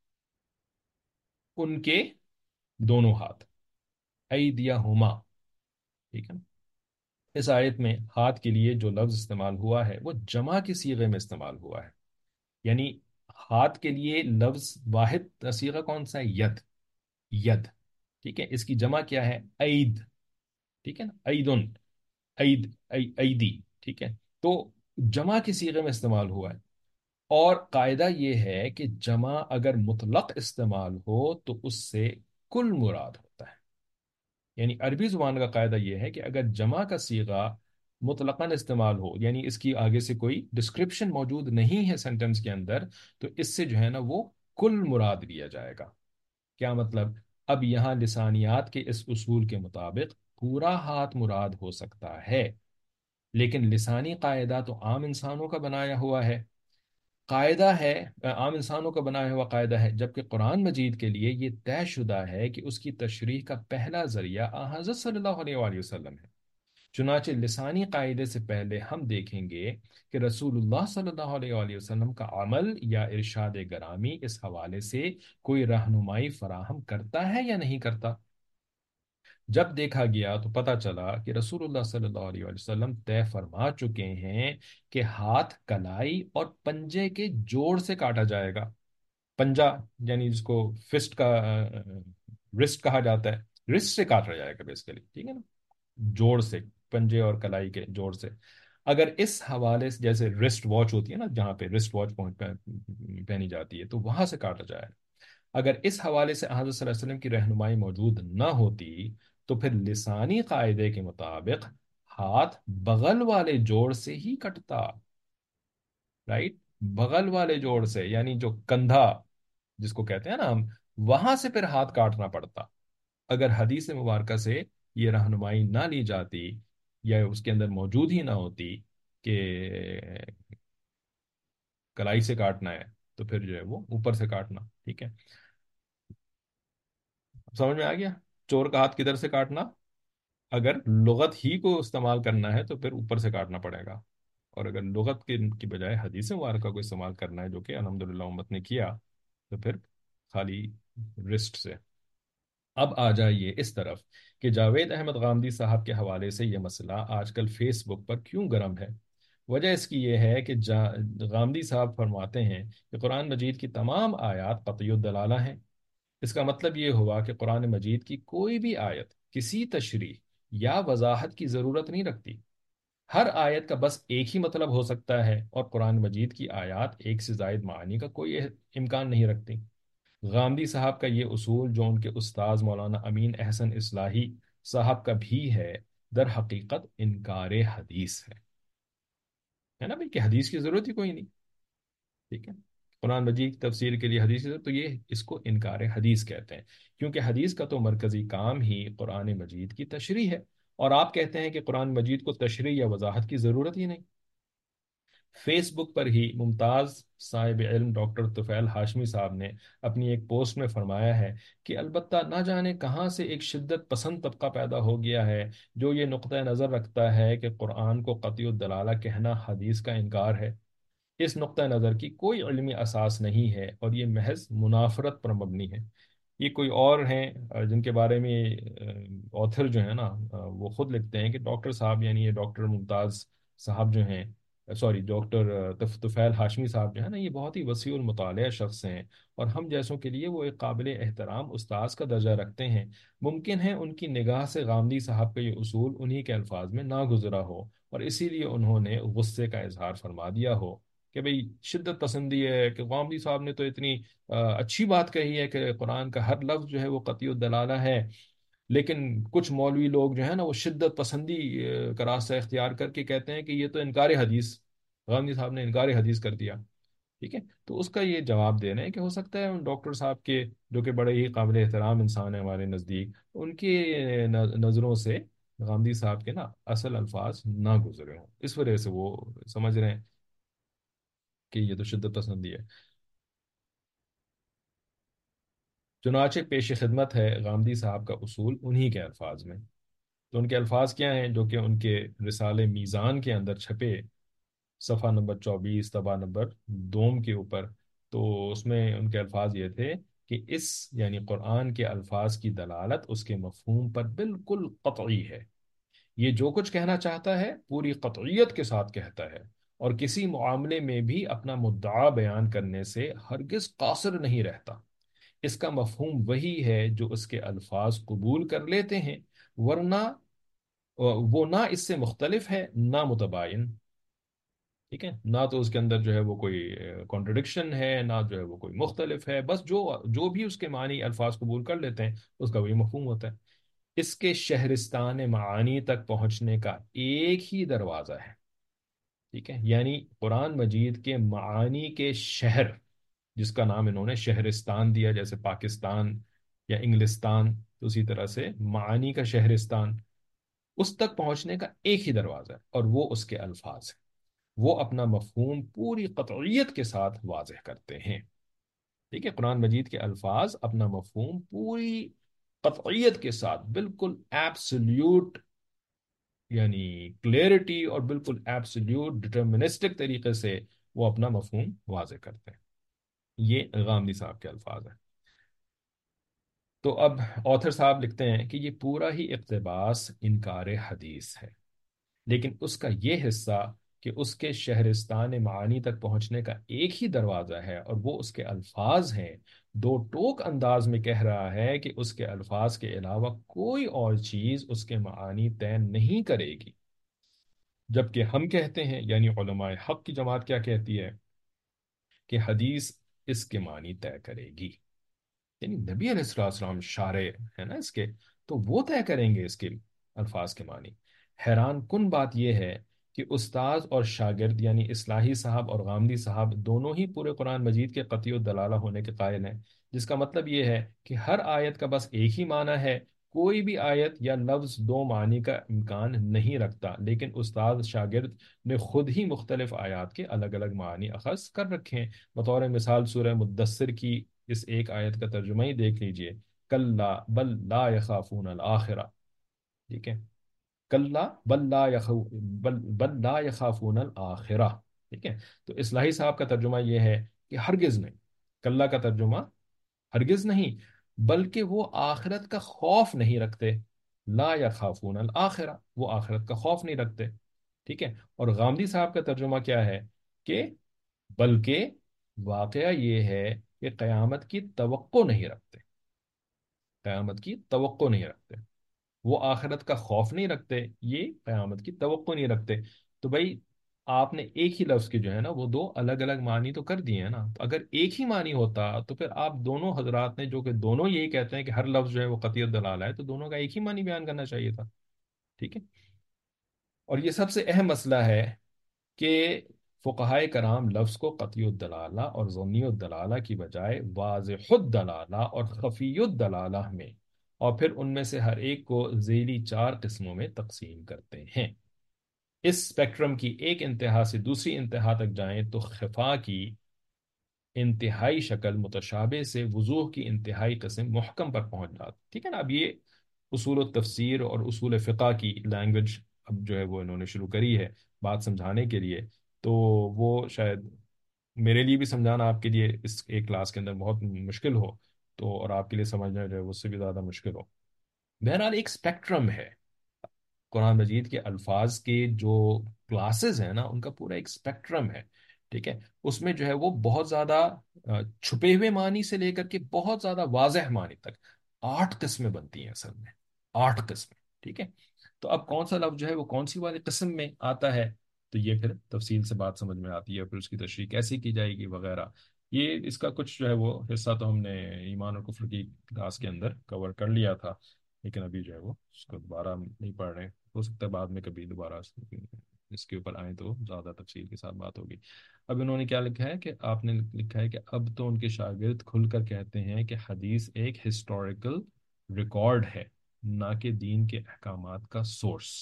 ان کے دونوں ہاتھ. ایدیہما. ٹھیک ہے نا. اس آیت میں ہاتھ کے لیے جو لفظ استعمال ہوا ہے وہ جمع کی صیغے میں استعمال ہوا ہے. یعنی ہاتھ کے لیے لفظ واحد صیغہ کون سا ہے؟ ید. ید. ٹھیک ہے. اس کی جمع کیا ہے؟ عید. ٹھیک ہے نا، عیدن، عید، ای- عیدی. ٹھیک ہے. تو جمع کی صیغے میں استعمال ہوا ہے. اور قاعدہ یہ ہے کہ جمع اگر مطلق استعمال ہو تو اس سے کل مراد ہوتا ہے. یعنی عربی زبان کا قاعدہ یہ ہے کہ اگر جمع کا صیغہ مطلقاً استعمال ہو، یعنی اس کی آگے سے کوئی ڈسکرپشن موجود نہیں ہے سینٹنس کے اندر، تو اس سے جو ہے نا وہ کل مراد لیا جائے گا. کیا مطلب؟ اب یہاں لسانیات کے اس اصول کے مطابق پورا ہاتھ مراد ہو سکتا ہے، لیکن لسانی قاعدہ تو عام انسانوں کا بنایا ہوا ہے، قاعدہ ہے عام انسانوں کا بنایا ہوا قاعدہ ہے. جبکہ قرآن مجید کے لیے یہ طے شدہ ہے کہ اس کی تشریح کا پہلا ذریعہ آن حضرت صلی اللہ علیہ وآلہ وسلم ہے. چنانچہ لسانی قاعدے سے پہلے ہم دیکھیں گے کہ رسول اللہ صلی اللہ علیہ وآلہ وسلم کا عمل یا ارشاد گرامی اس حوالے سے کوئی رہنمائی فراہم کرتا ہے یا نہیں کرتا۔ جب دیکھا گیا تو پتہ چلا کہ رسول اللہ صلی اللہ علیہ وآلہ وسلم طے فرما چکے ہیں کہ ہاتھ کلائی اور پنجے کے جوڑ سے کاٹا جائے گا۔ پنجا یعنی جس کو فسٹ کا رسٹ کہا جاتا ہے، رسٹ سے کاٹا جائے گا بیسیکلی، ٹھیک ہے نا، جوڑ سے، پنجے اور کلائی کے جوڑ سے۔ اگر اس حوالے سے جیسے رسٹ واچ ہوتی ہے نا، جہاں پہ رسٹ واچ پہنی جاتی ہے تو وہاں سے کاٹا جائے۔ اگر اس حوالے سے حضرت صلی اللہ علیہ وسلم کی رہنمائی موجود نہ ہوتی تو پھر لسانی قاعدے کے مطابق ہاتھ بغل والے جوڑ سے ہی کٹتا، رائٹ، بغل والے جوڑ سے، یعنی جو کندھا جس کو کہتے ہیں نا ہم، وہاں سے پھر ہاتھ کاٹنا پڑتا۔ اگر حدیث مبارکہ سے یہ رہنمائی نہ لی جاتی یا اس کے اندر موجود ہی نہ ہوتی کہ کلائی سے کاٹنا ہے، تو پھر جو ہے وہ اوپر سے کاٹنا، ٹھیک ہے۔ سمجھ میں آ گیا؟ چور کا ہاتھ کدھر سے کاٹنا؟ اگر لغت ہی کو استعمال کرنا ہے تو پھر اوپر سے کاٹنا پڑے گا، اور اگر لغت کی کی بجائے حدیث مبارکہ کو استعمال کرنا ہے، جو کہ الحمدللہ امت نے کیا، تو پھر خالی رسٹ سے۔ اب آ جائیے اس طرف کہ جاوید احمد غامدی صاحب کے حوالے سے یہ مسئلہ آج کل فیس بک پر کیوں گرم ہے۔ وجہ اس کی یہ ہے کہ جا غامدی صاحب فرماتے ہیں کہ قرآن مجید کی تمام آیات قطعی الدلالہ ہیں۔ اس کا مطلب یہ ہوا کہ قرآن مجید کی کوئی بھی آیت کسی تشریح یا وضاحت کی ضرورت نہیں رکھتی۔ ہر آیت کا بس ایک ہی مطلب ہو سکتا ہے، اور قرآن مجید کی آیات ایک سے زائد معانی کا کوئی امکان نہیں رکھتی۔ غامدی صاحب کا یہ اصول، جو ان کے استاذ مولانا امین احسن اصلاحی صاحب کا بھی ہے، در حقیقت انکار حدیث ہے ہے نا بھائی، کہ حدیث کی ضرورت ہی کوئی نہیں، ٹھیک ہے۔ قرآن مجید کی تفسیر کے لیے حدیث کی ضرورت، تو یہ اس کو انکار حدیث کہتے ہیں، کیونکہ حدیث کا تو مرکزی کام ہی قرآن مجید کی تشریح ہے، اور آپ کہتے ہیں کہ قرآن مجید کو تشریح یا وضاحت کی ضرورت ہی نہیں۔ فیس بک پر ہی ممتاز صاحب علم ڈاکٹر طفیل ہاشمی صاحب نے اپنی ایک پوسٹ میں فرمایا ہے کہ البتہ نہ جانے کہاں سے ایک شدت پسند طبقہ پیدا ہو گیا ہے جو یہ نقطہ نظر رکھتا ہے کہ قرآن کو قطعی الدلالہ کہنا حدیث کا انکار ہے۔ اس نقطہ نظر کی کوئی علمی اساس نہیں ہے، اور یہ محض منافرت پر مبنی ہے۔ یہ کوئی اور ہیں آ، جن کے بارے میں آتھر جو ہیں نا، آ، وہ خود لکھتے ہیں کہ ڈاکٹر صاحب، یعنی یہ ڈاکٹر ممتاز صاحب جو ہیں، سوری ڈاکٹر طف- طفیل ہاشمی صاحب جو ہے نا، یہ بہت ہی وسیع المطالعہ شخص ہیں، اور ہم جیسوں کے لیے وہ ایک قابل احترام استاذ کا درجہ رکھتے ہیں۔ ممکن ہے ان کی نگاہ سے غامدی صاحب کا یہ اصول انہی کے الفاظ میں نہ گزرا ہو، اور اسی لیے انہوں نے غصے کا اظہار فرما دیا ہو کہ بھئی شدت پسندی ہے، کہ غامدی صاحب نے تو اتنی آ، اچھی بات کہی ہے کہ قرآن کا ہر لفظ جو ہے وہ قطعی الدلالہ ہے، لیکن کچھ مولوی لوگ جو ہے نا وہ شدت پسندی اہ، کا راستہ اختیار کر کے کہتے ہیں کہ یہ تو انکار حدیث، غامدی صاحب نے انکار حدیث کر دیا، ٹھیک ہے۔ تو اس کا یہ جواب دے رہے ہیں کہ ہو سکتا ہے ان ڈاکٹر صاحب کے، جو کہ بڑے ہی قابل احترام انسان ہیں ہمارے نزدیک، ان کی ن- نظروں سے غامدی صاحب کے نا اصل الفاظ نہ گزرے ہوں، اس وجہ سے وہ سمجھ رہے ہیں کہ یہ تو شدت پسندی ہے۔ چنانچہ پیش خدمت ہے غامدی صاحب کا اصول انہی کے الفاظ میں۔ تو ان کے الفاظ کیا ہیں، جو کہ ان کے رسالے میزان کے اندر چھپے، صفحہ نمبر چوبیس، طبع نمبر دوم کے اوپر۔ تو اس میں ان کے الفاظ یہ تھے کہ اس یعنی قرآن کے الفاظ کی دلالت اس کے مفہوم پر بالکل قطعی ہے۔ یہ جو کچھ کہنا چاہتا ہے پوری قطعیت کے ساتھ کہتا ہے، اور کسی معاملے میں بھی اپنا مدعا بیان کرنے سے ہرگز قاصر نہیں رہتا۔ اس کا مفہوم وہی ہے جو اس کے الفاظ قبول کر لیتے ہیں، ورنہ وہ نہ اس سے مختلف ہے نہ متباین، ٹھیک ہے، نہ تو اس کے اندر جو ہے وہ کوئی کانٹرڈکشن ہے، نہ جو ہے وہ کوئی مختلف ہے، بس جو جو بھی اس کے معنی الفاظ قبول کر لیتے ہیں اس کا وہی مفہوم ہوتا ہے۔ اس کے شہرستان معانی تک پہنچنے کا ایک ہی دروازہ ہے، ٹھیک ہے، یعنی قرآن مجید کے معانی کے شہر، جس کا نام انہوں نے شہرستان دیا، جیسے پاکستان یا انگلستان، تو اسی طرح سے معانی کا شہرستان، اس تک پہنچنے کا ایک ہی دروازہ ہے، اور وہ اس کے الفاظ ہیں۔ وہ اپنا مفہوم پوری قطعیت کے ساتھ واضح کرتے ہیں، ٹھیک ہے، قرآن مجید کے الفاظ اپنا مفہوم پوری قطعیت کے ساتھ، بالکل ایبسلیوٹ یعنی کلیئرٹی اور بالکل ایبسلیوٹ ڈٹرمنسٹک طریقے سے وہ اپنا مفہوم واضح کرتے ہیں. یہ غامدی صاحب کے الفاظ ہیں. تو اب آتھر صاحب لکھتے ہیں کہ یہ پورا ہی اقتباس انکار حدیث ہے، لیکن اس کا یہ حصہ کہ اس کے شہرستان معانی تک پہنچنے کا ایک ہی دروازہ ہے اور وہ اس کے الفاظ ہیں، دو ٹوک انداز میں کہہ رہا ہے کہ اس کے الفاظ کے علاوہ کوئی اور چیز اس کے معانی طے نہیں کرے گی. جبکہ ہم کہتے ہیں، یعنی علماء حق کی جماعت کیا کہتی ہے، کہ حدیث اس کے معنی طے کرے گی. یعنی نبی علیہ الصلوۃ والسلام شارع ہے نا اس کے، تو وہ طے کریں گے اس کے الفاظ کے معنی. حیران کن بات یہ ہے کہ استاذ اور شاگرد یعنی اصلاحی صاحب اور غامدی صاحب دونوں ہی پورے قرآن مجید کے قطعی الدلالہ ہونے کے قائل ہیں، جس کا مطلب یہ ہے کہ ہر آیت کا بس ایک ہی معنی ہے. کوئی بھی آیت یا لفظ دو معنی کا امکان نہیں رکھتا، لیکن استاد شاگرد نے خود ہی مختلف آیات کے الگ الگ معنی اخذ کر رکھے ہیں. بطور مثال سورہ مدثر کی اس ایک آیت کا ترجمہ ہی دیکھ لیجئے، کلا بل لا یخافون الآخرہ. ٹھیک ہے، کلا بل لا یخو بل بل لا یخافون الآخرہ. ٹھیک ہے، تو اصلاحی صاحب کا ترجمہ یہ ہے کہ ہرگز نہیں. کلا کا ترجمہ ہرگز نہیں، بلکہ وہ آخرت کا خوف نہیں رکھتے. لا یخافون الآخرہ، وہ آخرت کا خوف نہیں رکھتے. ٹھیک ہے، اور غامدی صاحب کا ترجمہ کیا ہے کہ بلکہ واقعہ یہ ہے کہ قیامت کی توقع نہیں رکھتے. قیامت کی توقع نہیں رکھتے، وہ آخرت کا خوف نہیں رکھتے، یہ قیامت کی توقع نہیں رکھتے. تو بھائی آپ نے ایک ہی لفظ کے جو ہے نا وہ دو الگ الگ معنی تو کر دیے ہیں نا. تو اگر ایک ہی معنی ہوتا تو پھر آپ دونوں حضرات نے جو کہ دونوں یہی کہتے ہیں کہ ہر لفظ جو ہے وہ قطعی الدلالہ ہے، تو دونوں کا ایک ہی معنی بیان کرنا چاہیے تھا. ٹھیک ہے، اور یہ سب سے اہم مسئلہ ہے کہ فقہائے کرام لفظ کو قطعی الدلالہ اور ظنی الدلالہ کی بجائے واضح الدلالہ اور خفی الدلالہ میں، اور پھر ان میں سے ہر ایک کو ذیلی چار قسموں میں تقسیم کرتے ہیں. اس اسپیکٹرم کی ایک انتہا سے دوسری انتہا تک جائیں تو خفا کی انتہائی شکل متشابہ سے وضوح کی انتہائی قسم محکم پر پہنچ جاتی. ٹھیک ہے نا. اب یہ اصول التفسیر اور اصول فقہ کی لینگویج اب جو ہے وہ انہوں نے شروع کری ہے بات سمجھانے کے لیے. تو وہ شاید میرے لیے بھی سمجھانا آپ کے لیے اس ایک کلاس کے اندر بہت مشکل ہو، تو اور آپ کے لیے سمجھنا جو ہے اس سے بھی زیادہ مشکل ہو. بہرحال ایک اسپیکٹرم ہے قرآن مجید کے الفاظ کے جو کلاسز ہیں نا، ان کا پورا ایک اسپیکٹرم ہے. ٹھیک ہے، اس میں جو ہے وہ بہت زیادہ آ، چھپے ہوئے معنی سے لے کر کے بہت زیادہ واضح معنی تک آٹھ قسمیں بنتی ہیں اصل میں. آٹھ قسمیں. ٹھیک ہے، تو اب کون سا لفظ جو ہے وہ کون سی والی قسم میں آتا ہے، تو یہ پھر تفصیل سے بات سمجھ میں آتی ہے، پھر اس کی تشریح کیسے کی جائے گی وغیرہ. یہ اس کا کچھ جو ہے وہ حصہ تو ہم نے ایمان اور کفر کی کلاس کے اندر کور کر لیا تھا، لیکن ابھی جو ہے وہ اس کو دوبارہ ہم نہیں پڑھ رہے. ہو سکتا ہے بعد میں کبھی دوبارہ اس اس کے اوپر آئیں تو زیادہ تفصیل کے ساتھ بات ہوگی. اب انہوں نے کیا لکھا ہے کہ آپ نے لکھا ہے کہ اب تو ان کے شاگرد کھل کر کہتے ہیں کہ حدیث ایک ہسٹوریکل ریکارڈ ہے، نہ کہ دین کے احکامات کا سورس.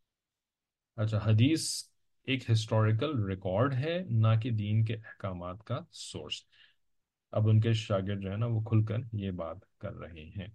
اچھا، حدیث ایک ہسٹوریکل ریکارڈ ہے نہ کہ دین کے احکامات کا سورس. اب ان کے شاگرد جو ہے نا وہ کھل کر یہ بات کر رہے ہیں.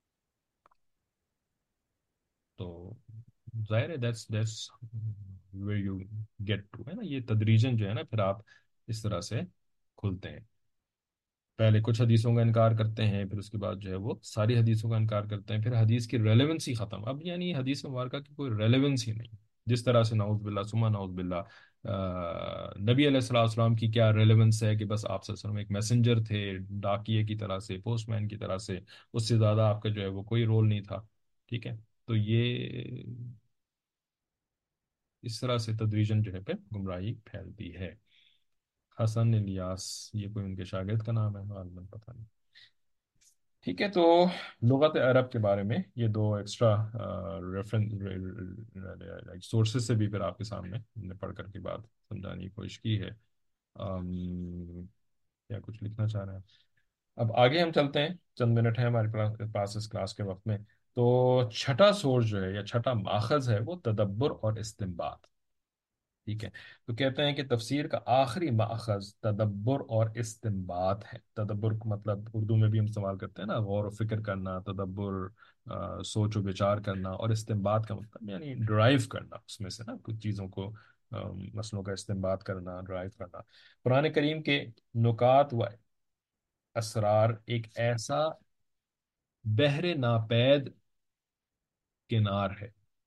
تو ظاہر ہے that's that's where you get to ہے نا، یہ تدریجن جو ہے نا پھر آپ اس طرح سے کھلتے ہیں. پہلے کچھ حدیثوں کا انکار کرتے ہیں، پھر اس کے بعد جو ہے وہ ساری حدیثوں کا انکار کرتے ہیں، پھر حدیث کی ریلیونسی ختم. اب یعنی حدیث مبارکہ کی کوئی ریلیونس ہی نہیں. جس طرح سے نعوذ باللہ ثم نعوذ باللہ آ، نبی علیہ الصلوۃ والسلام کی کیا ریلیونس ہے کہ بس آپ صلی اللہ علیہ وسلم ایک میسنجر تھے، ڈاکیے کی طرح سے، پوسٹ مین کی طرح سے، اس سے زیادہ آپ کا جو ہے وہ کوئی رول نہیں تھا. ٹھیک ہے، تو یہ اس طرح سے تدریجن جو ہے پہ گمراہی پھیلتی ہے. حسن الیاس، یہ کوئی ان کے شاگرد کا نام ہے غالباً، پتہ نہیں. ٹھیک ہے، تو لغت عرب کے بارے میں یہ دو ایکسٹرا ریفرنس سورسز سے بھی پھر آپ کے سامنے ہم نے پڑھ کر کے بات سمجھانے کی کوشش کی ہے. آم، کیا کچھ لکھنا چاہ رہے ہیں؟ اب آگے ہم چلتے ہیں، چند منٹ ہیں ہمارے پاس پاس اس کلاس کے وقت میں. تو چھٹا سورس جو ہے یا چھٹا ماخذ ہے وہ تدبر اور استنباط. ٹھیک ہے، تو کہتے ہیں کہ تفسیر کا آخری ماخذ تدبر اور استنباط ہے۔ تدبر کا مطلب اردو میں بھی ہم استعمال کرتے ہیں نا، غور و فکر کرنا، تدبر، آ، سوچ و بچار کرنا، اور استنباط کا مطلب یعنی ڈرائیو کرنا اس میں سے نا کچھ چیزوں کو، آ، مسئلوں کا استنباط کرنا، ڈرائیو کرنا۔ قرآن کریم کے نکات و اسرار ایک ایسا بحر ناپید کنار ہے،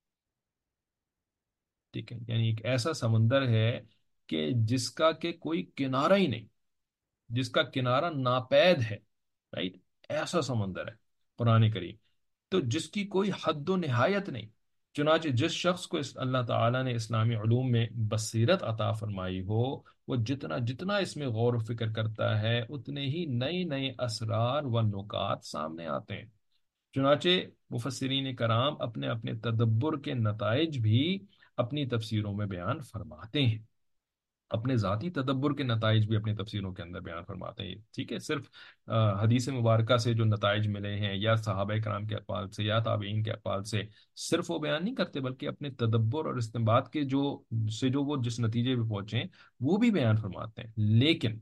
ٹھیک ہے، یعنی ایک ایسا سمندر ہے کہ جس کا کہ کوئی کنارہ ہی نہیں، جس کا کنارہ ناپید ہے، رائٹ؟ ایسا سمندر ہے قرآن کریم، تو جس کی کوئی حد و نہایت نہیں۔ چنانچہ جس شخص کو اس اللہ تعالیٰ نے اسلامی علوم میں بصیرت عطا فرمائی ہو، وہ جتنا جتنا اس میں غور و فکر کرتا ہے اتنے ہی نئے نئے اسرار و نکات سامنے آتے ہیں۔ چنانچہ مفسرین کرام اپنے اپنے تدبر کے نتائج بھی اپنی تفسیروں میں بیان فرماتے ہیں، اپنے ذاتی تدبر کے نتائج بھی اپنی تفسیروں کے اندر بیان فرماتے ہیں، ٹھیک ہے؟ صرف آ، حدیث مبارکہ سے جو نتائج ملے ہیں یا صحابہ کرام کے اقوال سے یا تابعین کے اقوال سے صرف وہ بیان نہیں کرتے، بلکہ اپنے تدبر اور استنباط کے جو سے جو وہ جس نتیجے پہ پہنچے ہیں وہ بھی بیان فرماتے ہیں۔ لیکن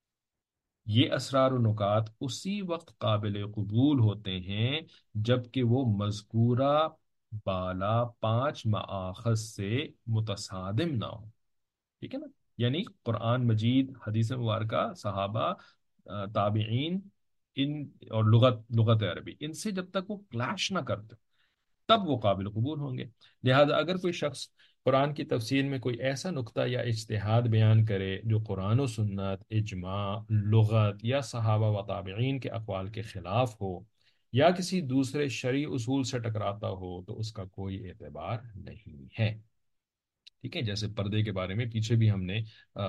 یہ اسرار و نکات اسی وقت قابل قبول ہوتے ہیں جب کہ وہ مذکورہ بالا پانچ مآخذ سے متصادم نہ ہو، ٹھیک ہے نا؟ یعنی قرآن مجید، حدیث مبارکہ، صحابہ، آ، تابعین، ان اور لغت لغت عربی، ان سے جب تک وہ کلیش نہ کرتے تب وہ قابل قبول ہوں گے۔ لہذا اگر کوئی شخص قرآن کی تفسیر میں کوئی ایسا نقطہ یا اجتہاد بیان کرے جو قرآن و سنت، اجماع، لغت یا صحابہ و تابعین کے اقوال کے خلاف ہو یا کسی دوسرے شرعی اصول سے ٹکراتا ہو تو اس کا کوئی اعتبار نہیں ہے، ٹھیک ہے؟ جیسے پردے کے بارے میں پیچھے بھی ہم نے آ،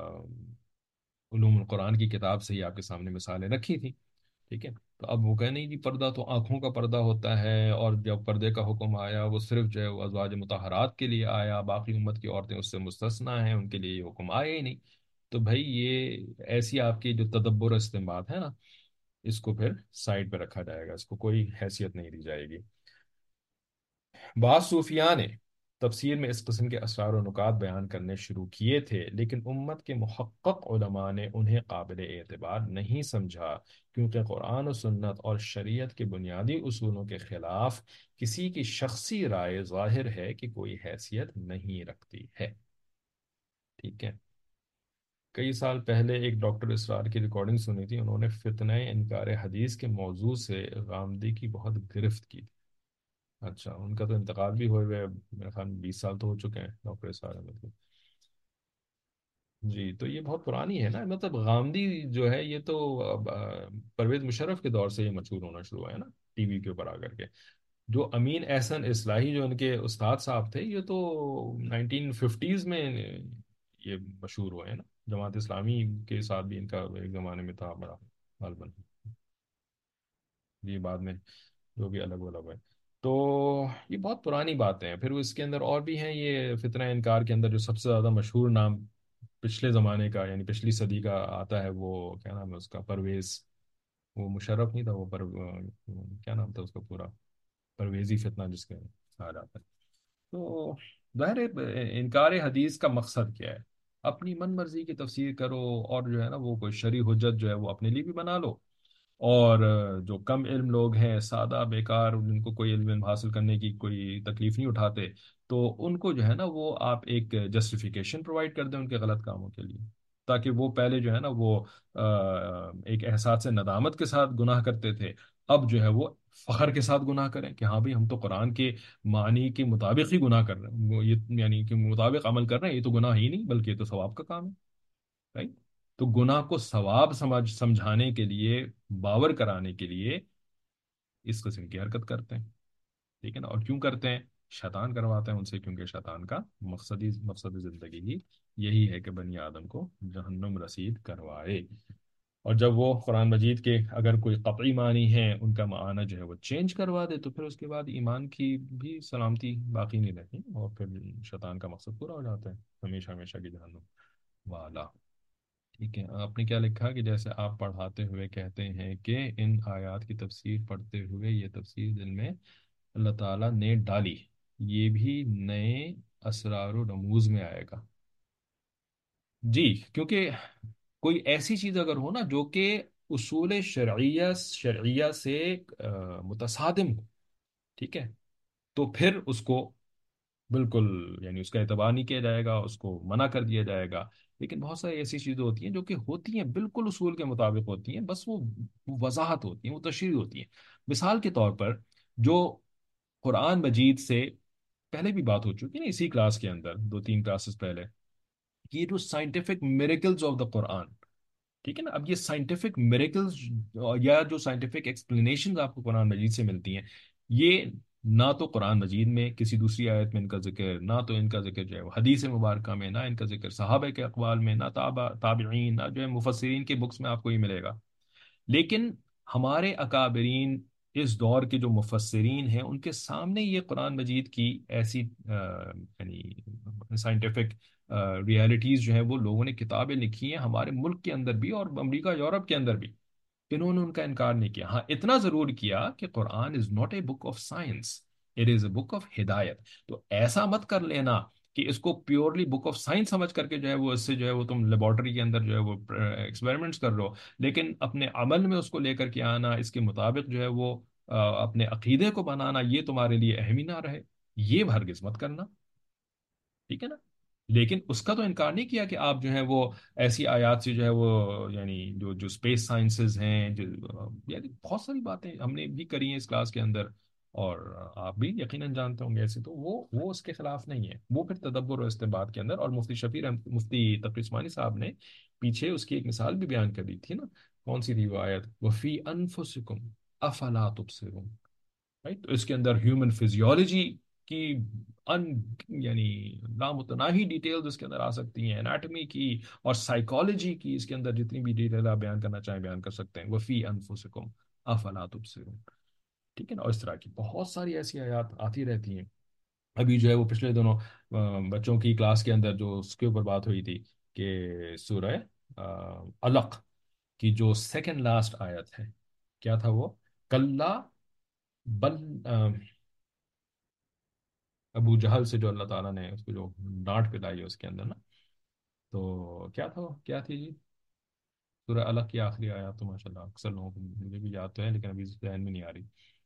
علوم القرآن کی کتاب سے ہی آپ کے سامنے مثالیں رکھی تھی، ٹھیک ہے؟ تو اب وہ کہہ نہیں جی پردہ تو آنکھوں کا پردہ ہوتا ہے، اور جب پردے کا حکم آیا وہ صرف جو ہے وہ ازواج مطہرات کے لیے آیا، باقی امت کی عورتیں اس سے مستثنی ہیں، ان کے لیے یہ حکم آیا ہی نہیں۔ تو بھائی یہ ایسی آپ کی جو تدبر و استنباط ہے نا، اس کو پھر سائڈ پہ رکھا جائے گا، اس کو کوئی حیثیت نہیں دی جائے گی۔ بعض صوفیاء نے تفسیر میں اس قسم کے اسرار و نکات بیان کرنے شروع کیے تھے، لیکن امت کے محقق علماء نے انہیں قابل اعتبار نہیں سمجھا، کیونکہ قرآن و سنت اور شریعت کے بنیادی اصولوں کے خلاف کسی کی شخصی رائے ظاہر ہے کہ کوئی حیثیت نہیں رکھتی ہے، ٹھیک ہے؟ کئی سال پہلے ایک ڈاکٹر اسرار کی ریکارڈنگ سنی تھی، انہوں نے فتنہ انکار حدیث کے موضوع سے غامدی کی بہت گرفت کی تھی۔ اچھا، ان کا تو انتقال بھی ہوئے ہوئے میرے خیال میں بیس سال تو ہو چکے ہیں ڈاکٹر اسرار احمد کے۔ جی، تو یہ بہت پرانی ہے نا، مطلب غامدی جو ہے یہ تو اب، آ، پرویز مشرف کے دور سے یہ مشہور ہونا شروع ہوا ہے نا، ٹی وی کے اوپر آ کر کے۔ جو امین احسن اصلاحی جو ان کے استاد صاحب تھے، یہ تو نائنٹین ففٹیز میں یہ مشہور ہوئے ہیں نا، جماعت اسلامی کے ساتھ بھی ان کا ایک زمانے میں تھا بڑا غالباً، یہ بعد میں جو بھی الگ الگ ہے۔ تو یہ بہت پرانی باتیں ہیں، پھر اس کے اندر اور بھی ہیں، یہ فتنہ انکار کے اندر جو سب سے زیادہ مشہور نام پچھلے زمانے کا یعنی پچھلی صدی کا آتا ہے، وہ کیا نام ہے اس کا، پرویز، وہ مشرف نہیں تھا، وہ پر کیا نام تھا اس کا پورا، پرویزی فتنہ جس کے کہا جاتا ہے۔ تو ظاہر ہے انکار حدیث کا مقصد کیا ہے؟ اپنی من مرضی کی تفسیر کرو، اور جو ہے نا وہ کوئی شرعی حجت جو ہے وہ اپنے لیے بھی بنا لو، اور آ، جو کم علم لوگ ہیں، سادہ بیکار، جن کو کوئی علم علم حاصل کرنے کی کوئی تکلیف نہیں اٹھاتے، تو ان کو جو ہے نا وہ آپ ایک جسٹیفیکیشن پرووائڈ کر دیں ان کے غلط کاموں کے لیے، تاکہ وہ پہلے جو ہے نا وہ آ، ایک احساس ندامت کے ساتھ گناہ کرتے تھے، اب جو ہے وہ فخر کے ساتھ گناہ کریں کہ ہاں بھئی ہم تو قرآن کے معنی کے مطابق ہی گناہ کر رہے ہیں، وہ یہ یعنی کہ مطابق عمل کر رہے ہیں، یہ تو گناہ ہی نہیں بلکہ یہ تو ثواب کا کام ہے، رائٹ؟ تو گناہ کو ثواب سمجھ سمجھانے کے لیے، باور کرانے کے لیے اس قسم کی حرکت کرتے ہیں، ٹھیک ہے نا؟ اور کیوں کرتے ہیں؟ شیطان کرواتے ہیں ان سے، کیونکہ شیطان کا مقصدی مقصد زندگی ہی یہی ہے کہ بنی آدم کو جہنم رسید کروائے، اور جب وہ قرآن مجید کے اگر کوئی قطعی معنی ہے ان کا معنی جو ہے وہ چینج کروا دے، تو پھر اس کے بعد ایمان کی بھی سلامتی باقی نہیں رہتی، اور پھر شیطان کا مقصد پورا ہو جاتا ہے، ہمیشہ ہمیشہ کی جہنم والا۔ ٹھیک ہے، آپ نے کیا لکھا کہ جیسے آپ پڑھاتے ہوئے کہتے ہیں کہ ان آیات کی تفسیر پڑھتے ہوئے یہ تفسیر دل میں اللہ تعالیٰ نے ڈالی، یہ بھی نئے اسرار و رموز میں آئے گا۔ جی، کیونکہ کوئی ایسی چیز اگر ہو نا جو کہ اصول شرعیہ شرعیہ سے آ، متصادم ہو، ٹھیک ہے، تو پھر اس کو بالکل، یعنی اس کا اعتبار نہیں کیا جائے گا، اس کو منع کر دیا جائے گا۔ لیکن بہت ساری ایسی چیزیں ہوتی ہیں جو کہ ہوتی ہیں بالکل اصول کے مطابق ہوتی ہیں، بس وہ وضاحت ہوتی ہیں، وہ تشریح ہوتی ہیں۔ مثال کے طور پر جو قرآن مجید سے پہلے بھی بات ہو چکی ہے نا اسی کلاس کے اندر، دو تین کلاسز پہلے، کہ یہ جو scientific miracles of the Quran, ٹھیک ہے نا، اب یہ سائنٹیفک میریکلز یا جو سائنٹیفک ایکسپلینیشنز آپ کو قرآن مجید سے ملتی ہیں، یہ نہ تو قرآن مجید میں کسی دوسری آیت میں ان کا ذکر، نہ تو ان کا ذکر جو ہے وہ حدیث مبارکہ میں، نہ ان کا ذکر صحابہ کے اقوال میں، نہ تابع تابعین، نہ جو ہے مفسرین کے بکس میں آپ کو یہ ملے گا۔ لیکن ہمارے اکابرین، اس دور کے جو مفسرین ہیں، ان کے سامنے یہ قرآن مجید کی ایسی آ، یعنی سائنٹیفک ریالٹیز جو ہیں وہ لوگوں نے کتابیں لکھی ہیں ہمارے ملک کے اندر بھی اور امریکہ یورپ کے اندر بھی، انہوں نے ان کا انکار نہیں کیا۔ ہاں اتنا ضرور کیا کہ Quran is not a book of science, it is a book of ہدایت۔ تو ایسا مت کر لینا کہ اس کو پیورلی بک آف سائنس سمجھ کر کے جو ہے وہ اس سے جو ہے وہ تم لیبورٹری کے اندر جو ہے وہ ایکسپیریمنٹس کر رہو، لیکن اپنے عمل میں اس کو لے کر کے آنا، اس کے مطابق جو ہے وہ آ، اپنے عقیدے کو بنانا، یہ تمہارے لیے اہم ہی نہ رہے، یہ ہرگز مت کرنا، ٹھیک ہے نا۔ لیکن اس کا تو انکار نہیں کیا کہ آپ جو ہے وہ ایسی آیات سے جو ہے وہ، یعنی جو جو اسپیس سائنسز ہیں، جو یعنی بہت ساری باتیں ہم نے بھی کری ہیں اس کلاس کے اندر، اور آپ بھی یقیناً جانتے ہوں گے ایسے، تو وہ وہ اس کے خلاف نہیں ہے، وہ پھر تدبر و استنباط کے اندر، اور مفتی شفیع رحمت- مفتی تقی عثمانی صاحب نے پیچھے اس کی ایک مثال بھی بیان کر دی تھی نا، کون سی تھی وہ آیت، وفی انفسکم افلا تبصرون، رائٹ؟ تو اس کے اندر ہیومن فزیولوجی کی ان یعنی لامتناہی ڈیٹیلز اس کے اندر آ سکتی ہیں، اناٹمی کی اور سائیکالوجی کی، اس کے اندر جتنی بھی ڈیٹیل آپ بیان کرنا چاہیں بیان کر سکتے ہیں، وفی انفسکم افلا تبصرون، ٹھیک ہے نا، اور اس طرح کی بہت ساری ایسی آیات آتی رہتی ہیں۔ ابھی جو ہے وہ پچھلے دنوں آ، بچوں کی کلاس کے اندر جو اس کے اوپر بات ہوئی تھی کہ سورہ آ، علق کی جو سیکنڈ لاسٹ آیت ہے، کیا تھا وہ، کلا بل ابو جہل سے جو اللہ تعالیٰ نے اس کو جو ڈانٹ پلائی ہے اس کے اندر نا، تو کیا تھا وہ، کیا تھی جی، سورہ الگ کی آخری آیات تو ماشاء اللہ اکثر لوگوں کو، مجھے بھی یاد تو ہے لیکن ابھی ذہن میں نہیں آ رہی،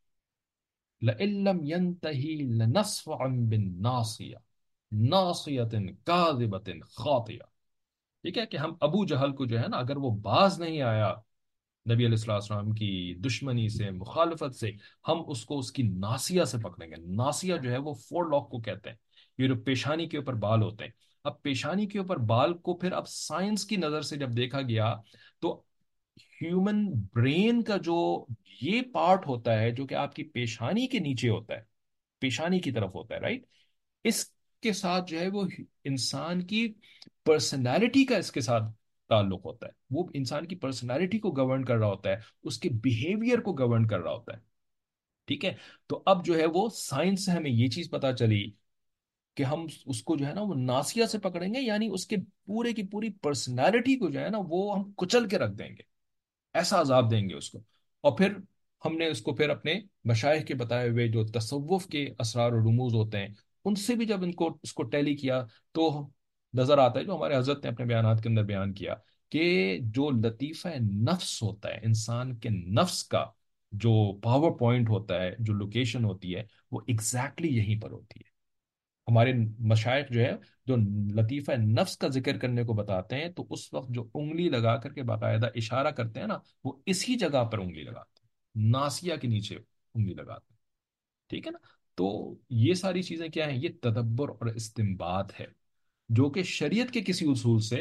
لَإِن لَّمْ يَنْتَهِ لَنَسْفَعًا بِالنَّاصِيَةِ نَاصِيَةٍ كَاذِبَةٍ خَاطِئَةٍ، ٹھیک ہے، کہ ہم ابو جہل کو جو ہے نا، اگر وہ باز نہیں آیا نبی علیہ الصلوۃ والسلام کی دشمنی سے، مخالفت سے، ہم اس کو اس کی ناسیہ سے پکڑیں گے۔ ناسیہ جو ہے وہ فور لاک کو کہتے ہیں، یہ جو پیشانی کے اوپر بال ہوتے ہیں۔ اب پیشانی کے اوپر بال کو پھر اب سائنس کی نظر سے جب دیکھا گیا تو ہیومن برین کا جو یہ پارٹ ہوتا ہے جو کہ آپ کی پیشانی کے نیچے ہوتا ہے، پیشانی کی طرف ہوتا ہے، رائٹ، اس کے ساتھ جو ہے وہ انسان کی پرسنالٹی کا اس کے ساتھ تعلق ہوتا ہے، وہ انسان کی پرسنالٹی کو گورن کر رہا ہوتا ہے، اس کے بیہیویئر کو گورن کر رہا ہوتا ہے، ٹھیک ہے۔ تو اب جو ہے وہ سائنس سے ہمیں یہ چیز پتا چلی کہ ہم اس کو جو ہے نا وہ ناسیہ سے پکڑیں گے، یعنی اس کے پورے کی پوری پرسنالٹی کو جو ہے نا وہ ہم کچل کے رکھ دیں گے، ایسا عذاب دیں گے اس کو۔ اور پھر ہم نے اس کو پھر اپنے مشائخ کے بتائے ہوئے جو تصوف کے اسرار و رموز ہوتے ہیں ان سے بھی جب ان کو اس کو ٹیلی کیا تو نظر آتا ہے، جو ہمارے حضرت نے اپنے بیانات کے اندر بیان کیا، کہ جو لطیفہ نفس ہوتا ہے انسان کے نفس کا، جو پاور پوائنٹ ہوتا ہے، جو لوکیشن ہوتی ہے، وہ ایگزیکٹلی exactly یہیں پر ہوتی ہے۔ ہمارے مشائخ جو ہے جو لطیفہ نفس کا ذکر کرنے کو بتاتے ہیں تو اس وقت جو انگلی لگا کر کے باقاعدہ اشارہ کرتے ہیں نا، وہ اسی جگہ پر انگلی لگاتے ہیں، ناسیہ کے نیچے انگلی لگاتے ہیں، ٹھیک ہے نا۔ تو یہ ساری چیزیں کیا ہیں، یہ تدبر اور استنباط ہے جو کہ شریعت کے کسی اصول سے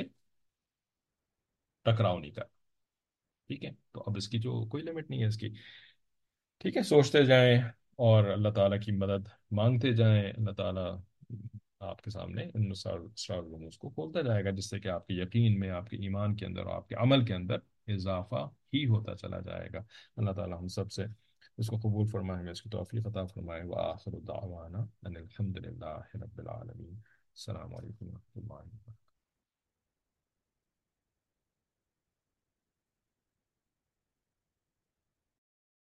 ٹکراؤ نہیں کر، ٹھیک ہے۔ تو اب اس کی جو کوئی لمٹ نہیں ہے اس کی، ٹھیک ہے، سوچتے جائیں اور اللہ تعالیٰ کی مدد مانگتے جائیں، اللہ تعالیٰ آپ کے سامنے ان اسرار اسرار الرموز کو کھولتا جائے گا، جس سے کہ آپ کے یقین میں، آپ کے ایمان کے اندر اور آپ کے عمل کے اندر اضافہ ہی ہوتا چلا جائے گا۔ اللہ تعالیٰ ہم سب سے اس کو قبول فرمائے، ہمیں اس کی توفیق عطا فرمائے، وآخر دعوانا ان الحمد للہ رب العالمین۔ السلام علیکم۔